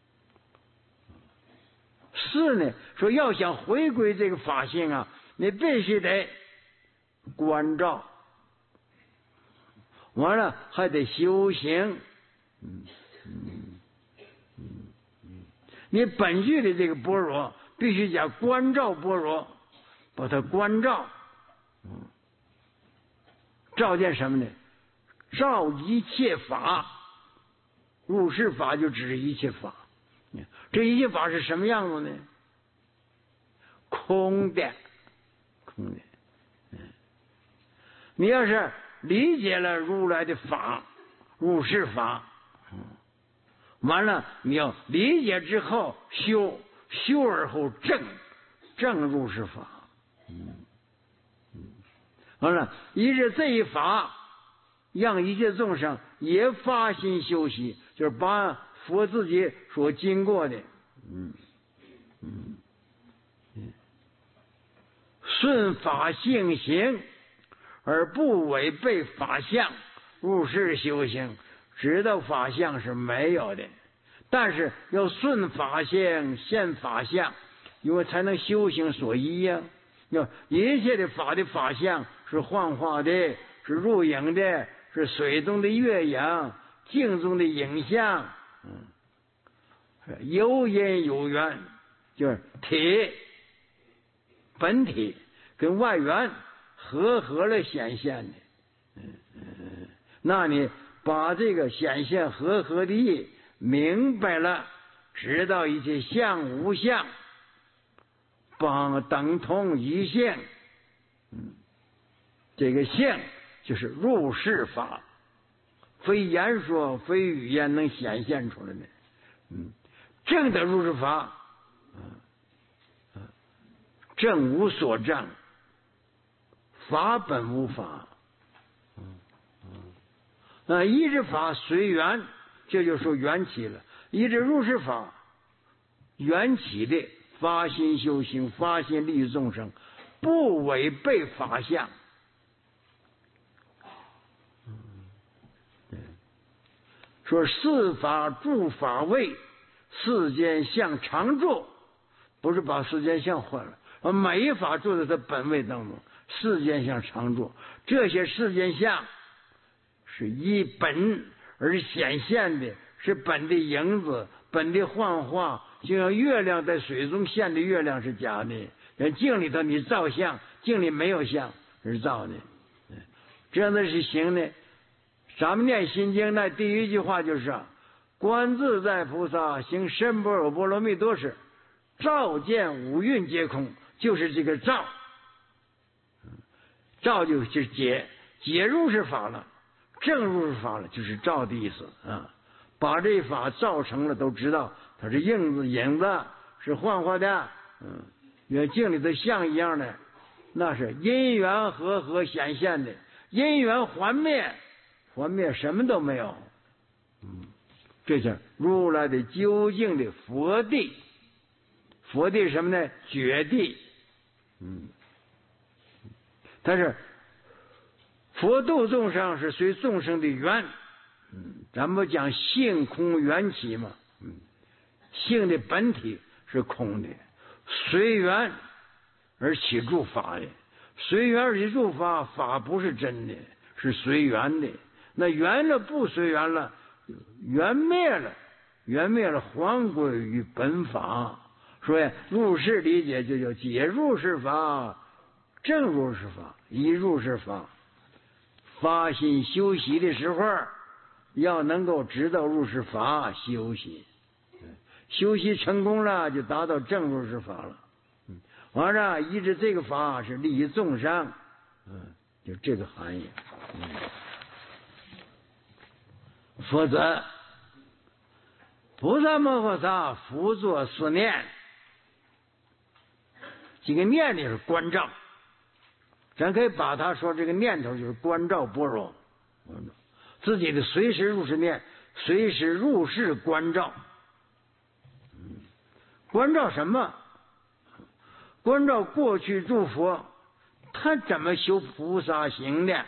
Speaker 1: 是呢，说要想回归这个法性啊，你必须得关照，完了还得修行。嗯嗯嗯嗯，你本具的这个般若，必须讲关照般若，把它关照。嗯，照见什么呢？照一切法。入世法就指一切法。这一切法是什么样子呢？空的，空的。嗯，你要是理解了如来的法，入世法，嗯，完了你要理解之后修，修而后正，正入世法。嗯嗯，完了，一日这一法，让一切众生也发心修习，就是把佛自己所经过的，嗯嗯嗯，顺法性行，而不违背法相，入世修行，知道法相是没有的，但是要顺法性，现法相，因为才能修行所依呀。要一切的法的法相是幻化的，是入影的，是水中的月影，镜中的影像。嗯，有因有缘，就是体本体跟外缘合合了显现的。嗯嗯，那你把这个显现合合的意明白了，知道一切相无相，帮等同一性。嗯，这个性就是入世法，非言说非语言能显现出来的。嗯，正的入世法，嗯，正无所正，法本无法。嗯嗯，啊，一之法随缘，这就说缘起了。一之入世法，缘起的发心修行，发心利益众生，不违背法相。说四法住法位，世间相常住，不是把世间相换了，每一法住在它本位当中，世间相常住。这些世间相是依本而显现的，是本的影子，本的幻化。就像月亮在水中现的月亮是假的，镜里头你照相，镜里没有相，是造的。这样的是行的。咱们念心经那第一句话就是观自在菩萨行深般若波罗蜜多时，照见五蕴皆空，就是这个照。照就是解，解入世法了，正入世法了，就是照的意思啊。把这法造成了，都知道它是影子影子，是幻化的，嗯，跟镜里的像一样的，那是因缘和合显现的，因缘还灭。还灭什么都没有。嗯，这是如来的究竟的佛地。佛地是什么呢？觉地。嗯，但是佛度众生是随众生的缘。嗯，咱们讲性空缘起嘛。嗯，性的本体是空的，随缘而起住法的，随缘而起住法，法不是真的，是随缘的。那缘了不随缘了，缘灭了，缘灭了还归于本法。所以入世理解就叫解入世法，正入世法，一入世法。发心修习的时候，要能够知道入世法修习，修习成功了就达到正入世法了。嗯，完了依着这个法是利益众生，嗯，就这个含义。嗯，否则菩萨摩诃萨辅作四念，这个念呢是观照，咱可以把它说这个念头就是观照般若，自己的随时入世念，随时入世观照。观照什么？观照过去诸佛他怎么修菩萨行的？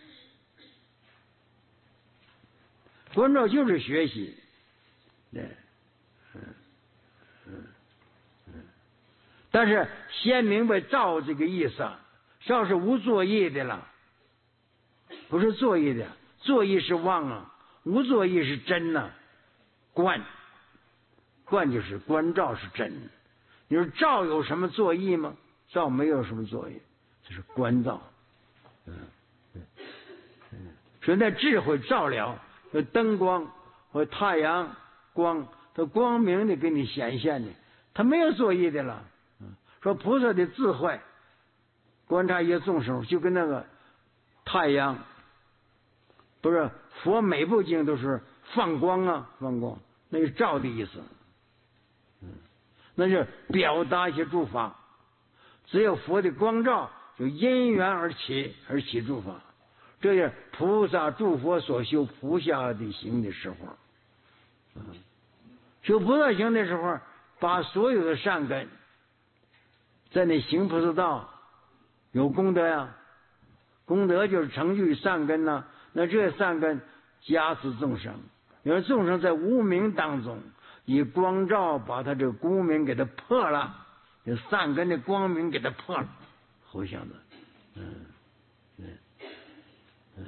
Speaker 1: 观照就是学习，对，嗯嗯嗯。但是先明白照这个意思，照是无作意的了，不是作意的，作意是妄啊，无作意是真呐、啊。观，观就是观照是真。你说照有什么作意吗？照没有什么作意，这是观照。嗯嗯嗯。所以那智慧照了。灯光或太阳光，它光明的给你显现的，它没有作意的了。说菩萨的智慧，观察一些众生，就跟那个太阳，不是佛每部经都是放光啊，放光，那是照的意思。嗯，那是表达一些诸法，只有佛的光照，就因缘而起，而起诸法。这是菩萨诸佛所修菩萨的行的时候，嗯，修菩萨行的时候，把所有的善根，在那行菩萨道有功德呀，功德就是成就善根呐、啊。那这善根加持众生，因为众生在无明当中，以光照把他这个无明给他破了，有善根的光明给他破了，回向的，嗯嗯。嗯，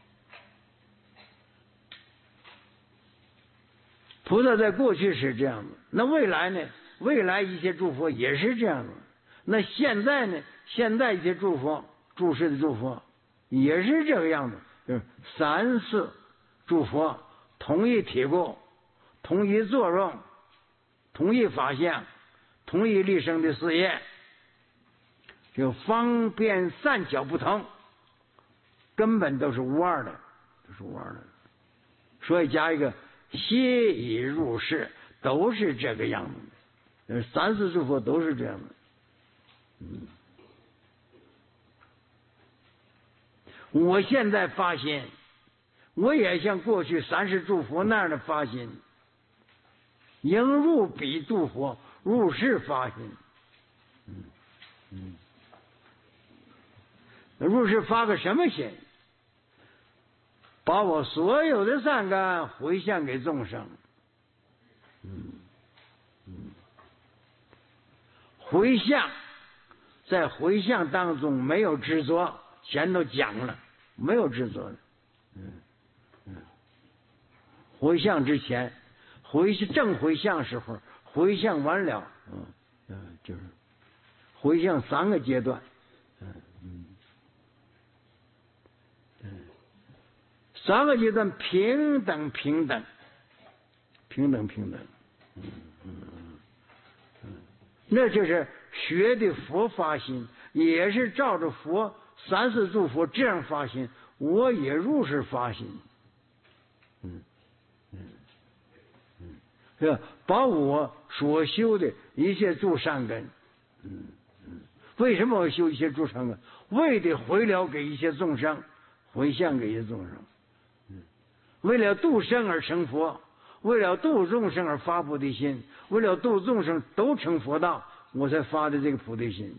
Speaker 1: 菩萨在过去是这样的，那未来呢？未来一些诸佛也是这样的。那现在呢？现在一些诸佛，诸世的诸佛也是这个样子，就是三世诸佛同一体故，同一作用，同一法相，同一立生的事业，就方便善巧不同。根本都是无二的，都是无二的，所以加一个悉以入世，都是这个样子。三世诸佛都是这样的。嗯，我现在发心，我也像过去三世诸佛那样的发心，应入彼诸佛入世发心。嗯嗯，入世发个什么心？把我所有的善根回向给众生，嗯嗯，回向，在回向当中没有执着，前头讲了，没有执着的，嗯嗯，回向之前，回正回向时候，回向完了，嗯嗯，就是回向三个阶段，嗯嗯。三个阶段平等平等，平等平等，嗯嗯嗯，那就是学的佛发心，也是照着佛三世诸佛这样发心，我也入世发心，嗯嗯嗯，是吧？把我所修的一切诸善根，嗯嗯，为什么我修一切诸善根？为的回了给一切众生，回向给一些众生。为了度生而成佛，为了度众生而发菩提心，为了度众生都成佛道，我才发的这个菩提心。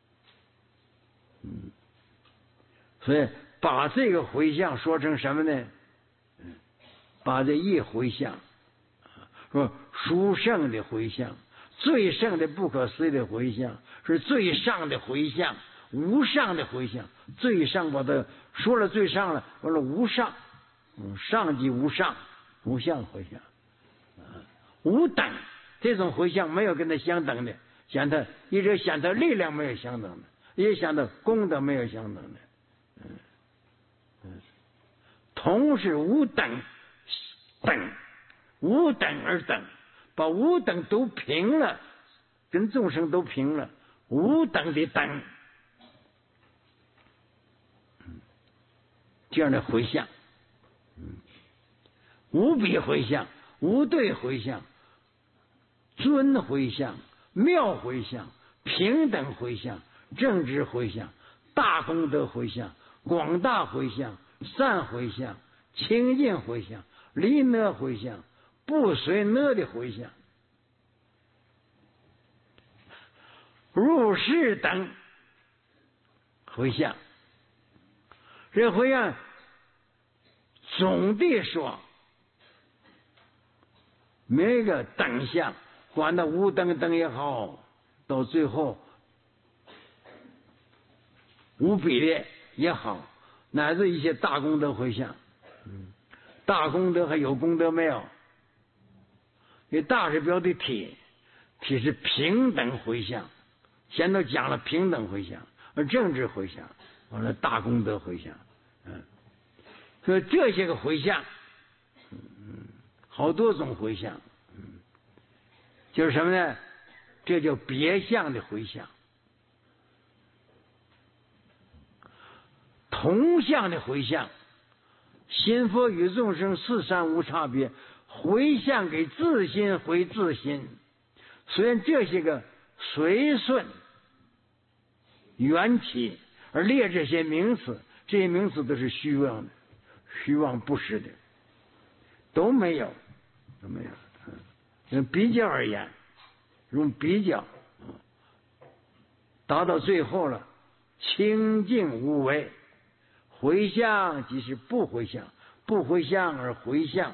Speaker 1: 嗯，所以把这个回向说成什么呢？把这一回向，说殊胜的回向，最胜的不可思议的回向，是最上的回向，无上的回向。最上把它说了最上了，完了无上。嗯，上即无上，无相回向，啊，无等这种回向没有跟他相等的，想他一直想他力量没有相等的，也想到功德没有相等的，嗯嗯，同是无等等，无等而等，把无等都平了，跟众生都平了，无等的等，嗯，这样的回向。嗯，无比回向，无对回向， 尊回向、妙回向、平等回向、正直回向、大功德回向、广大回向、善回向、清净回向、离呢回向、不随呢的回向、入世等回向。这回向总的说，每个等相，管它无等等也好，到最后无比例也好，乃至一些大功德回向。大功德还有功德没有？因为大是标的体，体是平等回向，先都讲了平等回向，而政治回向，完了大功德回向。嗯，所以这些个回向，嗯，好多种回向，嗯，就是什么呢？这叫别相的回向。同相的回向，心佛与众生四善无差别，回向给自心回自心。虽然这些个随顺缘起而列这些名词，这些名词都是虚妄的，虚妄不实的，都没有，都没有。用比较而言，用比较，达到最后了，清净无为。回向即是不回向，不回向而回向，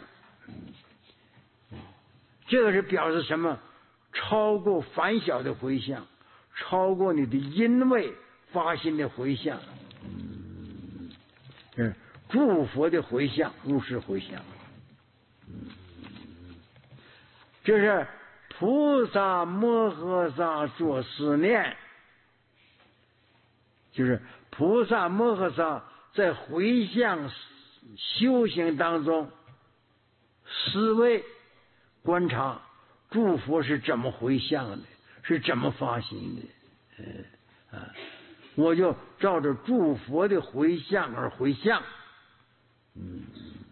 Speaker 1: 这个是表示什么？超过凡小的回向，超过你的因为发心的回向，是诸佛的回向，如是回向。这是菩萨摩诃萨作思念，就是菩萨摩诃萨在回向修行当中思维观察诸佛是怎么回向的，是怎么发心的，呃啊，我就照着诸佛的回向而回向。嗯，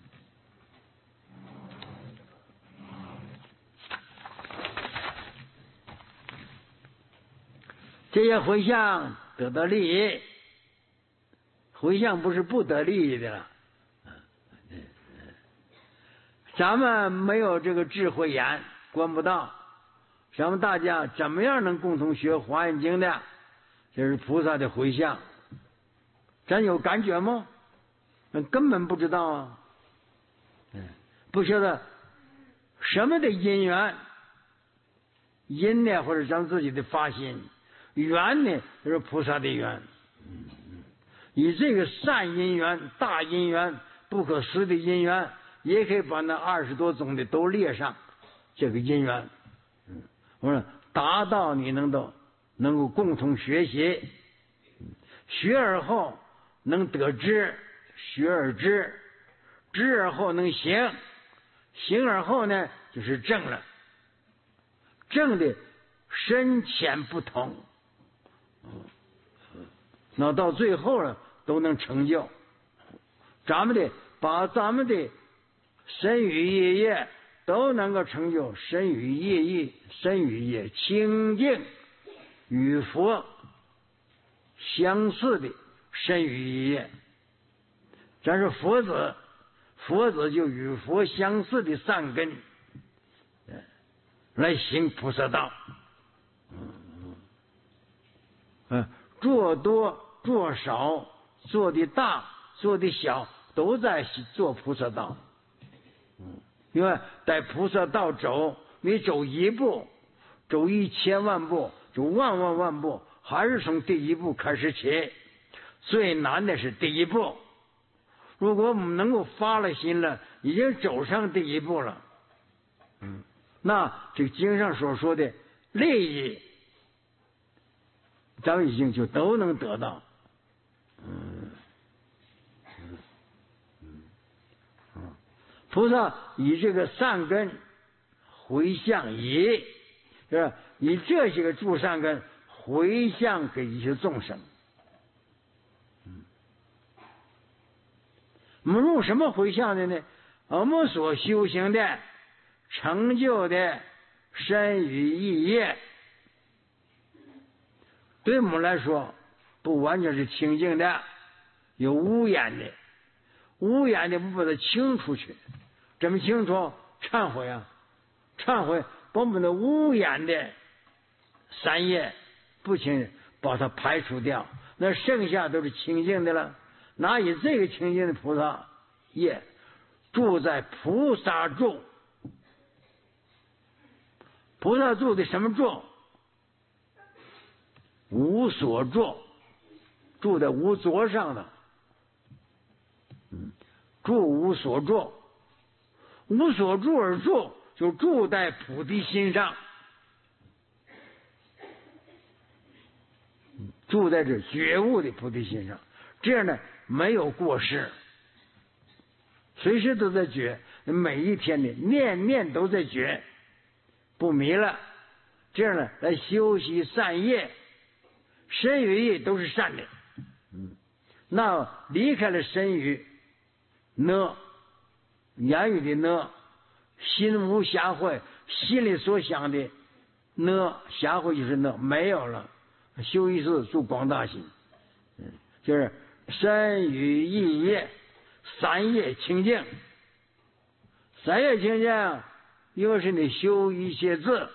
Speaker 1: 这些回向得到利益，回向不是不得利益的了。咱们没有这个智慧眼，观不到。咱们大家怎么样能共同学《华严经》的？这是菩萨的回向，咱有感觉吗？根本不知道啊。不晓得什么的因缘，因呢，或者咱们自己的发心，缘呢，就是菩萨的缘。以这个善因缘、大因缘、不可思的因缘，也可以把那二十多种的都列上。这个因缘，我说达到你能够能够共同学习，学而后能得知，学而知，知而后能行，行而后呢就是正了。正的深浅不同，那到最后了都能成就。咱们的把咱们的身语意业都能够成就，身语意义、身语业清净，与佛相似的身语意业。咱是佛子，佛子就与佛相似的善根来行菩萨道。嗯，做多做少，做的大做的小，都在做菩萨道。因为在菩萨道走，你走一步，走一千万步，走万万万步，还是从第一步开始起。最难的是第一步。如果我们能够发了心了，已经走上第一步了，嗯，那这个经上所说的利益，咱们已经就都能得到。嗯嗯嗯，菩萨以这个善根回向以，是吧？以这些个诸善根回向给一些众生。我们用什么回向的呢？我们所修行的、成就的、 身语意业。对我们来说，不完全是清净的，有污染的，污染的不把它清出去，怎么清楚？忏悔啊，忏悔，把我们的污染的三业不清，把它排除掉，那剩下都是清净的了。拿以这个清净的菩萨业住在菩萨住，菩萨住的什么住？无所住，住在无着上的，嗯，住无所住，无所住而住，就住在菩提心上，住在这觉悟的菩提心上，这样呢没有过失，随时都在觉，每一天的念念都在觉，不迷了，这样呢来修习善业，身语意都是善的。嗯，那离开了身语呢，言语的呢，心无暇会，心里所想的呢，暇会就是呢，没有了。修一次住广大心，嗯，就是身语意业三业清净，三业清净，一个是你修一切字，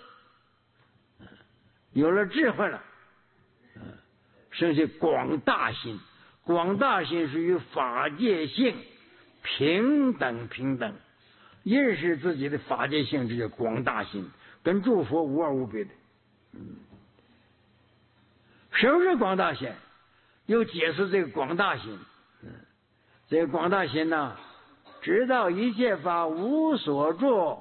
Speaker 1: 有了智慧了，剩下广大心，广大心属于法界性，平等平等，认识自己的法界性，这叫广大心，跟诸佛无二无别的。嗯，什么是广大心？又解释这个广大心。嗯，这个广大心呢，知道一切法无所住，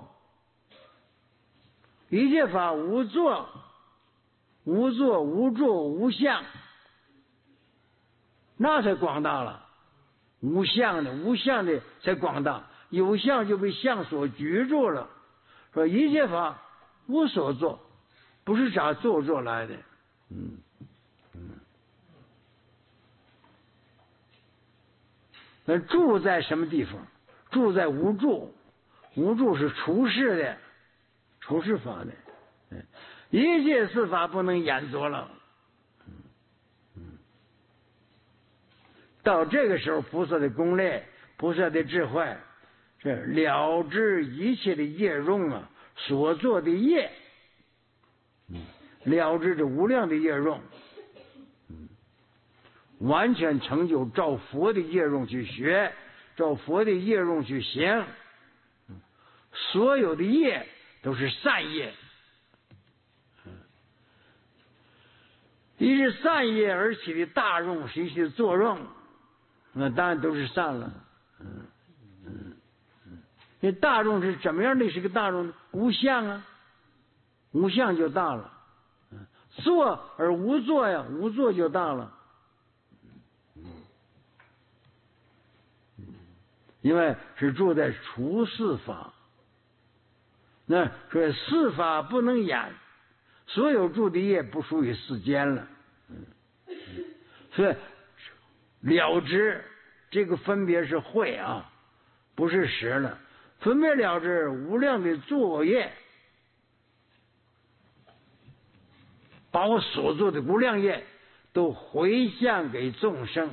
Speaker 1: 一切法无作，无作无住无相，那才广大了。无相的，无相的才广大，有相就被相所居住了。说一切法无所作，不是找做作来的。嗯嗯，那住在什么地方？住在无住，无住是除世的，除世法的。嗯，一切四法不能演作了。到这个时候，菩萨的功力，菩萨的智慧，是了知一切的业用啊，所做的业，了知这无量的业用，完全成就照佛的业用去学，照佛的业用去行，所有的业都是善业，一是善业而起的大用，谁去作用？那当然都是善了。嗯嗯嗯，这大众是怎么样的？是个大众无相啊，无相就大了。嗯，作而无作呀，无作就大了。嗯嗯，因为是住在除四法，那所以四法不能演，所有住的业不属于世间了。嗯，所以了知这个分别是会啊，不是实了。分别了知无量的作业，把我所做的无量业都回向给众生。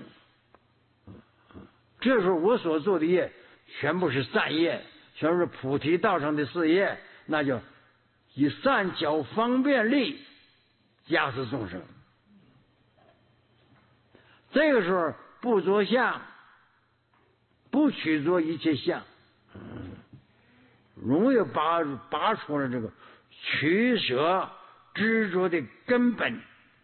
Speaker 1: 这时候我所做的业全部是善业，全是菩提道上的事业，那就以善巧方便力加持众生。这个时候不着相，不取着一切相，嗯，容易拔拔出了这个取舍执着的根本。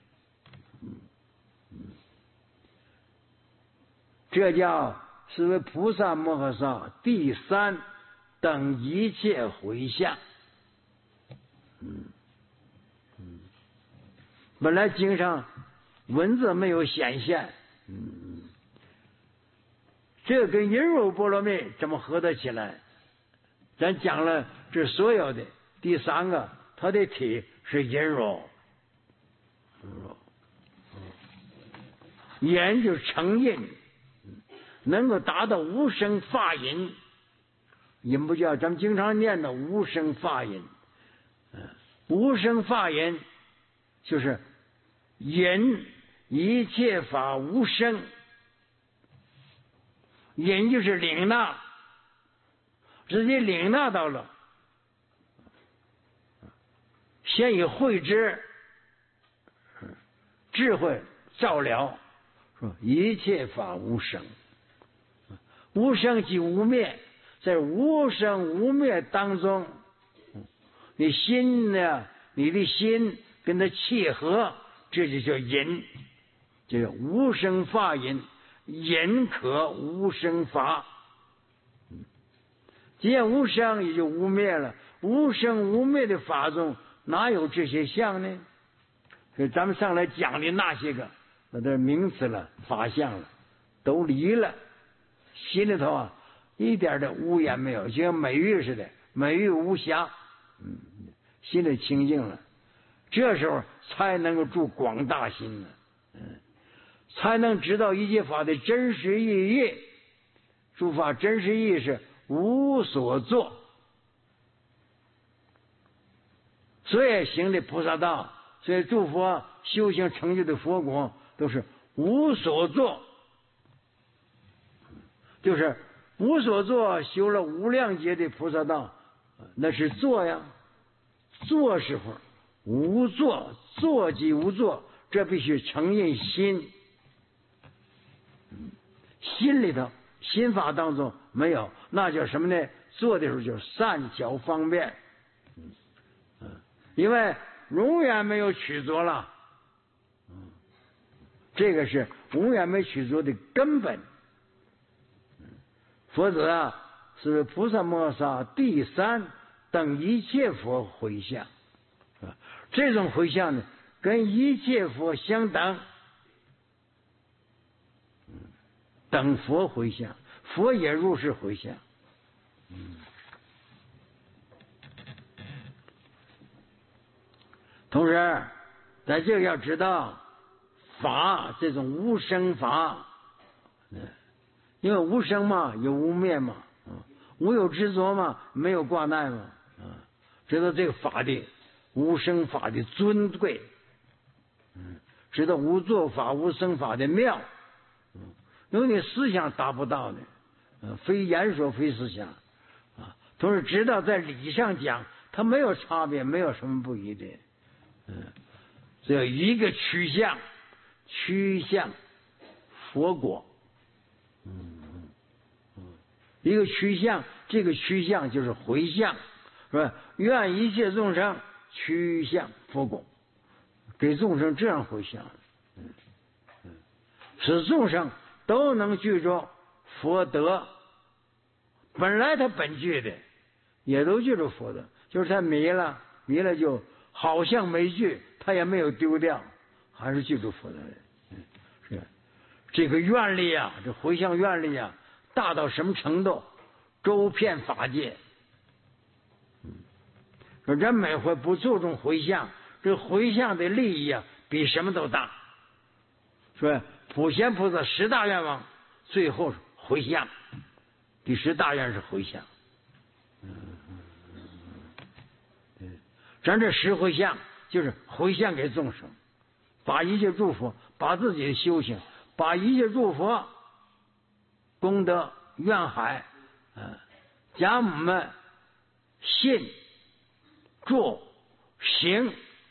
Speaker 1: 这叫是为菩萨摩诃萨第三等一切回向。嗯嗯，本来经上文字没有显现，嗯，这跟因柔波罗蜜怎么合得起来？咱讲了这所有的第三个，它的体是因柔，言就成印，能够达到无生法隐，隐不叫咱们经常念的无生法隐，嗯。 无生法忍就是忍一切法无生，忍就是领纳，直接领纳到了，先以慧知智慧照了，说一切法无生，无生即无灭，在无生无灭当中，你心呢，你的心跟它契合，这就叫忍，这叫无生法忍，忍可无生法。既然无生，也就无灭了。无生无灭的法中，哪有这些相呢？所以咱们上来讲的那些个，那都是名词了，法相了，都离了。心里头啊，一点的污染没有，就像美玉似的，美玉无瑕。嗯，心里清净了，这时候才能够住广大心呢。嗯，才能知道一切法的真实意义。诸法真实意义是无所作，所以行的菩萨道，所以诸佛修行成就的佛果都是无所作，就是无所作，修了无量劫的菩萨道，那是作呀。作时候无作，作即无作，这必须承认心，心里头心法当中没有，那叫什么呢？做的时候就善巧方便，因为永远没有取着了，这个是永远没取着的根本。否则啊，是菩萨摩萨第三等一切佛回向，这种回向呢，跟一切佛相等，等佛回向，佛也如是回向。同时，在这个要知道法这种无生法，因为无生嘛，有无灭嘛，无有执着嘛，没有挂碍嘛，知道这个法的无生法的尊贵，知道无作法无生法的妙，因为你思想达不到的，非言说非思想啊。同时知道在理上讲，它没有差别，没有什么不一的，嗯，只有一个趋向，趋向佛果，嗯嗯，一个趋向，这个趋向就是回向，是吧？愿一切众生趋向佛果，给众生这样回向，嗯嗯，使众生都能具着佛德，本来他本具的，也都具着佛德，就是他迷了，迷了就好像没具，他也没有丢掉，还是具着佛德的。嗯，是这个愿力啊，这回向愿力啊，大到什么程度？周遍法界。嗯，说人每回不注重回向，这回向的利益啊，比什么都大。说普贤菩萨十大愿望，最后是回向，第十大愿是回向。嗯嗯，咱这十回向就是回向给众生，把一切诸佛，把自己的修行，把一切诸佛功德愿海，呃，家母们信、住、行，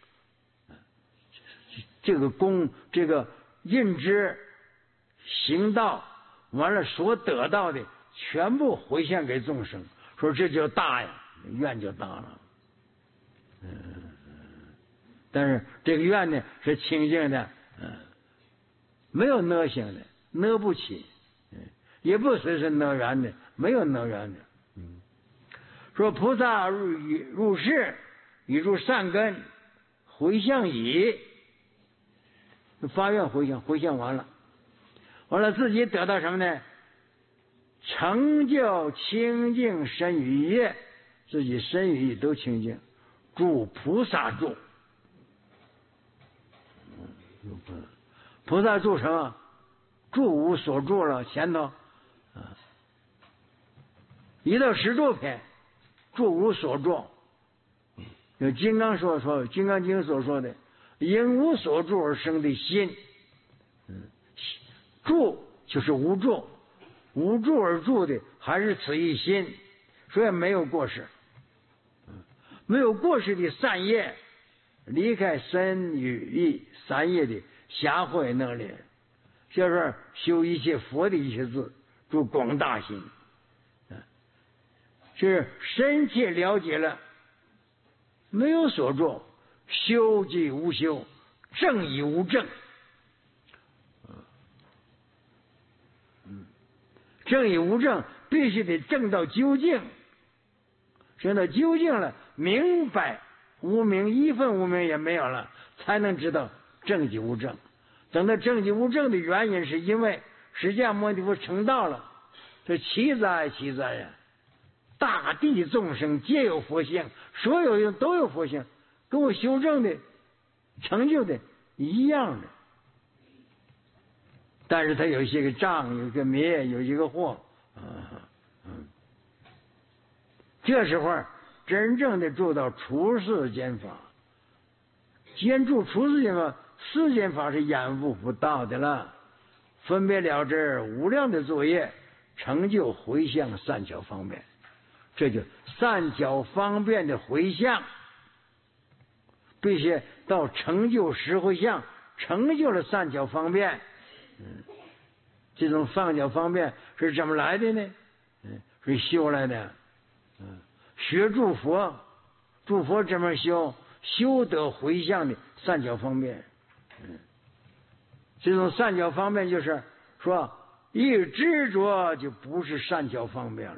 Speaker 1: 这个功，这个认知、行道，完了所得到的，全部回向给众生，说这就大呀，愿就大了。嗯，但是这个愿呢是清净的，嗯，没有讷性的，讷不起，嗯，也不随是讷然的，没有讷然的。嗯，说菩萨入入世，已入善根，回向已，发愿回向，回向完了，完了自己得到什么呢？成就清净身语意，自己身语意都清净，住菩萨住。菩萨住什么？住无所住了，前头啊，一到十住篇，住无所住， 有金刚说说《金刚经》所说的，因无所住而生的心，嗯，住就是无住，无住而住的还是此一心，所以没有过失，没有过失的善业，离开身语意三业的狭慧能力，就是修一切佛的一切字，住广大心，是深切了解了，没有所住，修即无修，正亦无正。正亦无正，必须得正到究竟，正到究竟了，明白无明一分无明也没有了，才能知道正即无正。等到正即无正的原因，是因为释迦牟尼佛成道了，这奇哉奇哉呀！大地众生皆有佛性，所有人都有佛性，跟我修正的成就的一样的。但是他有一些个障，有一个灭，有一个惑，啊，嗯，这时候真正的做到除世间法，既然住除世间法，世间法是眼悟不到的了，分别了知无量的作业，成就回向善巧方便，这就善巧方便的回向，必须到成就实回向，成就了善巧方便。嗯，这种善巧方便是怎么来的呢？嗯，是修来的。嗯，学诸佛，诸佛怎么修？修得回向的善巧方便。嗯，这种善巧方便就是说，一执着就不是善巧方便了，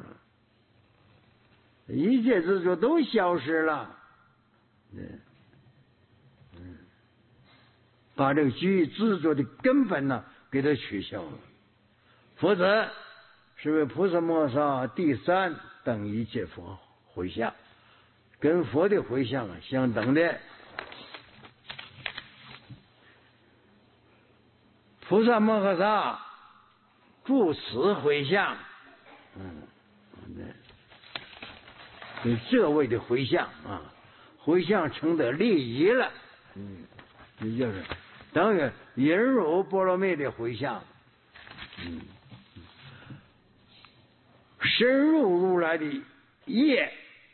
Speaker 1: 一切执着都消失了。嗯嗯，把这个居执着的根本呢，给它取消了，否则是为菩萨摩萨第三等一切佛回向，跟佛的回向啊相等的。菩萨摩诃萨住此回向，嗯，对，这位的回向啊，回向成得利益了，嗯，也就是等于引入波罗蜜的回向，嗯，深入如来的业，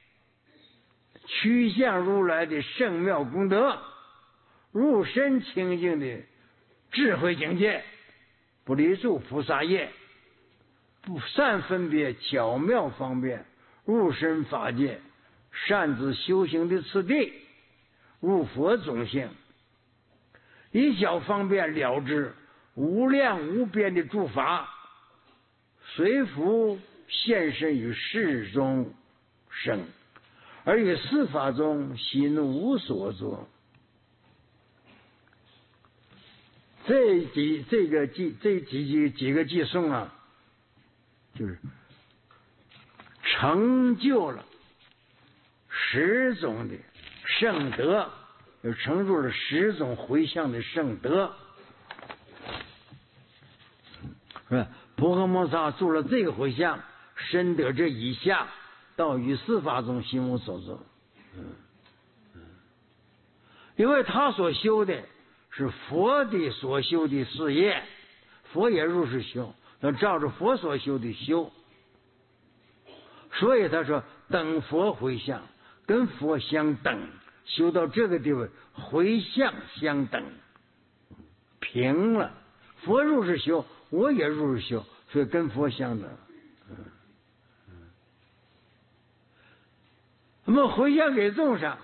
Speaker 1: 趋向如来的圣妙功德，入深清净的智慧境界，不离住菩萨业，不善分别巧妙方便，入深法界，善自修行的次第，入佛种性，以小方便了知无量无边的诸法，随福现身于世中生，而于四法中心无所作。这几这个记这几几几个寄颂啊，就是成就了十种的圣德，又成就了十种回向的圣德，是吧？婆诃摩萨做了这个回向，深得这以下，到于四法中心无所作。嗯嗯，因为他所修的是佛的所修的事业，佛也如是修，要照着佛所修的修，所以他说等佛回向，跟佛相等，修到这个地位，回向相等，平了。佛如是修，我也如是修，所以跟佛相等。嗯嗯，那么回向给众生，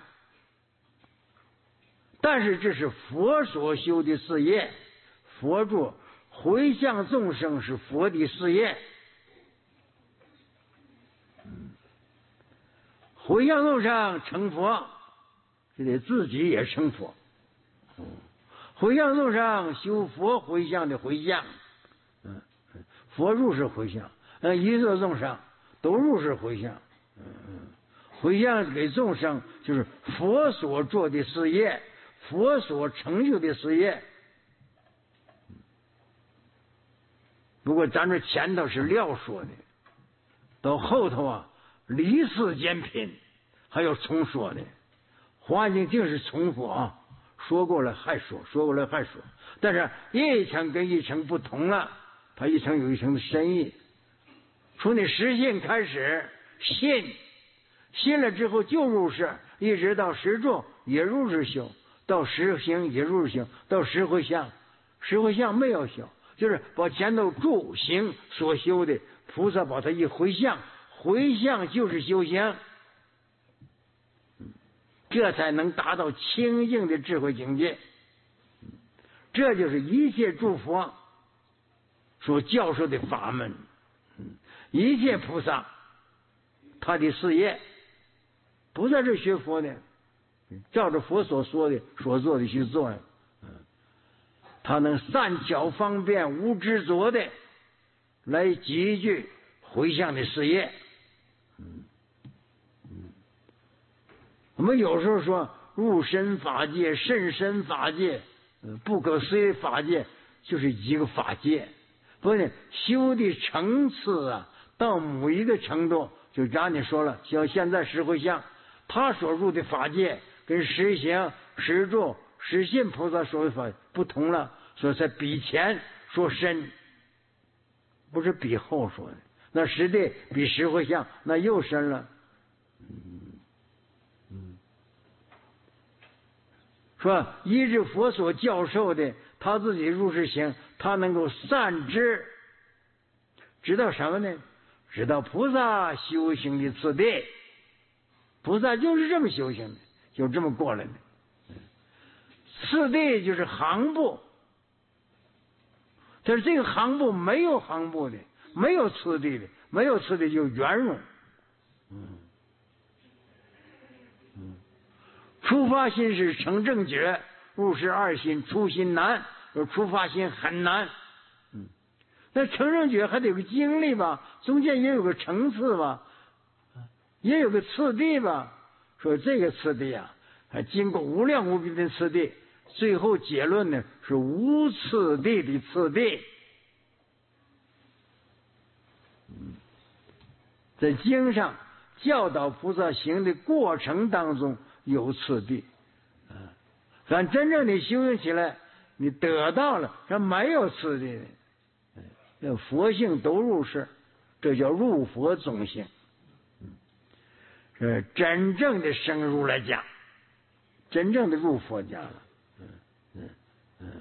Speaker 1: 但是这是佛所修的事业，佛住回向众生是佛的事业，回向众生成佛，就得自己也成佛。回向众生修佛回向的回向，嗯，佛入世回向，呃，一切众生都入世回向，嗯，回向给众生就是佛所做的事业，佛所成就的事业。不过咱这前头是料说的，到后头啊，离世间品还要重说的。 华严经净是重复啊，说过了还说，说过了还说，但是一层跟一层不同了，它一层有一层的深意。从你实信开始，信信了之后就入世，一直到实住也入世修，到实行也入世修，到实回向，实回向没有修，就是把前头住行所修的菩萨把它一回向，回向就是修行，这才能达到清净的智慧境界。这就是一切诸佛所教授的法门，一切菩萨他的事业不在这学佛的，照着佛所说的所做的去做，他能善巧方便无执着的来集聚回向的事业。我们有时候说入深法界、甚深法界、不可思议法界，就是一个法界。不是修的层次啊，到某一个程度，就让你说了，像现在实回向，他所入的法界跟实行、实住、实信菩萨说的法不同了，所以才比前说深，不是比后说的。那实地比实回向，那又深了。说依着佛所教授的，他自己入世行，他能够善知，知道什么呢？知道菩萨修行的次第，菩萨就是这么修行的，就这么过来的。次第就是行部，但是这个行部没有行部的，没有次第的，没有次第就圆融。嗯嗯。出发心是成正觉，入世二心，出心难，出发心很难。嗯，那成正觉还得有个经历吧，中间也有个层次吧，也有个次第吧。说这个次第啊，还经过无量无边的次第，最后结论呢是无次第的次第。嗯，在经上教导菩萨行的过程当中有次第，啊，咱真正的修行起来，你得到了，这没有次第的，那佛性都入世，这叫入佛宗性。是真正的升入来讲，真正的入佛家了。嗯嗯嗯，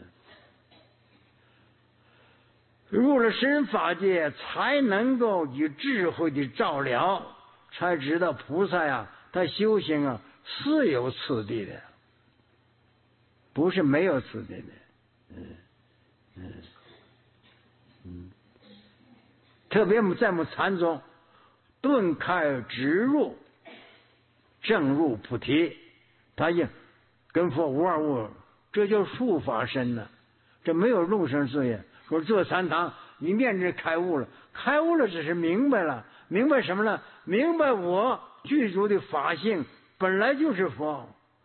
Speaker 1: 入了深法界，才能够以智慧的照料，才知道菩萨呀，他修行啊是有次第的，不是没有次第的。嗯嗯嗯，特别在我们禅宗，顿开直入，正入菩提，他也跟佛无二物，这叫术法身呢，这没有众生事业。说这禅堂一面之开悟了，开悟了只是明白了，明白什么呢？明白我具足的法性本来就是佛，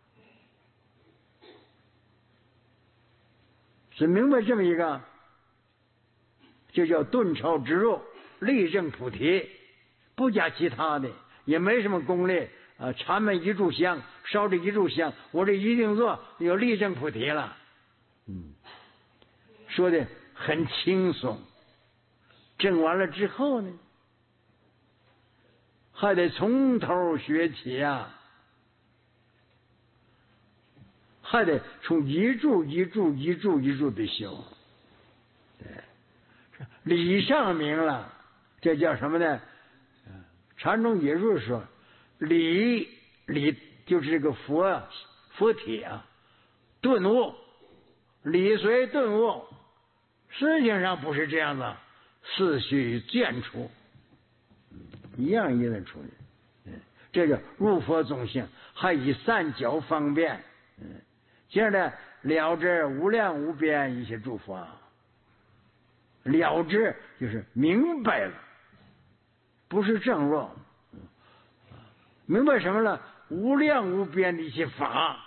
Speaker 1: 只明白这么一个，就叫顿超直入，立正菩提，不加其他的，也没什么功力啊。禅门一炷香，烧这一炷香，我这一定做有立正菩提了。嗯，说的很轻松。证完了之后呢，还得从头学起啊，还得从一柱一柱一柱一柱的修。理上明了，这叫什么呢？禅宗也就是说，理理就是这个佛佛体啊，顿悟，理随顿悟。事情上不是这样的，事须见出，一样一样出来。这个入佛宗性，还以善巧方便。嗯，接着呢，了知无量无边一切诸佛，了知就是明白了，不是证入。明白什么了？无量无边的一些法，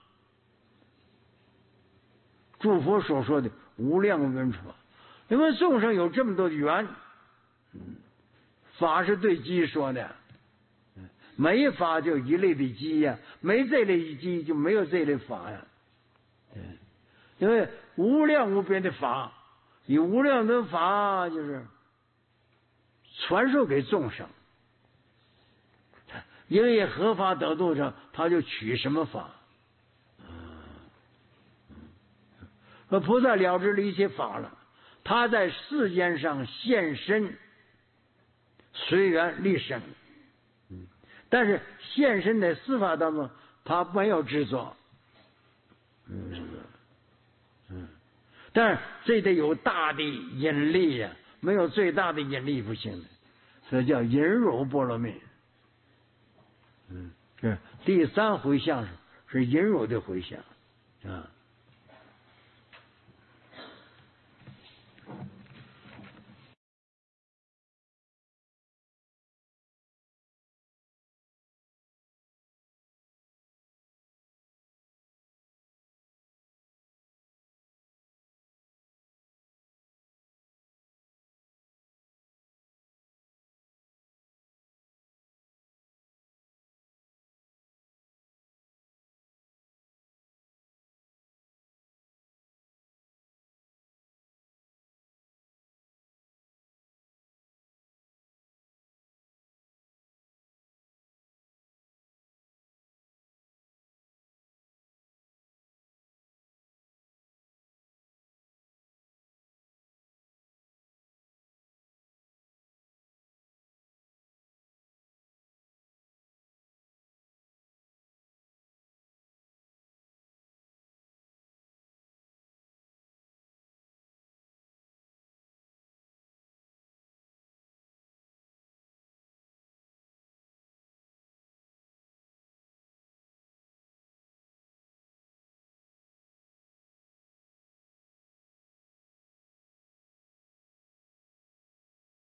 Speaker 1: 诸佛所说的无量无边法，因为众生有这么多的缘，法是对机说的， 没法就一类的机呀，没这类机就没有这类法呀。对，因为无量无边的法，以无量的法就是传授给众生，因为合法得度者，他就取什么法。和菩萨了知了一切法了，他在世间上现身，随缘立身。但是现身在司法当中，他没有执着。嗯嗯，但是这得有大的引力呀、啊，没有最大的引力不行的，所以叫引入波罗蜜。嗯，是第三回向是是引入的回向啊。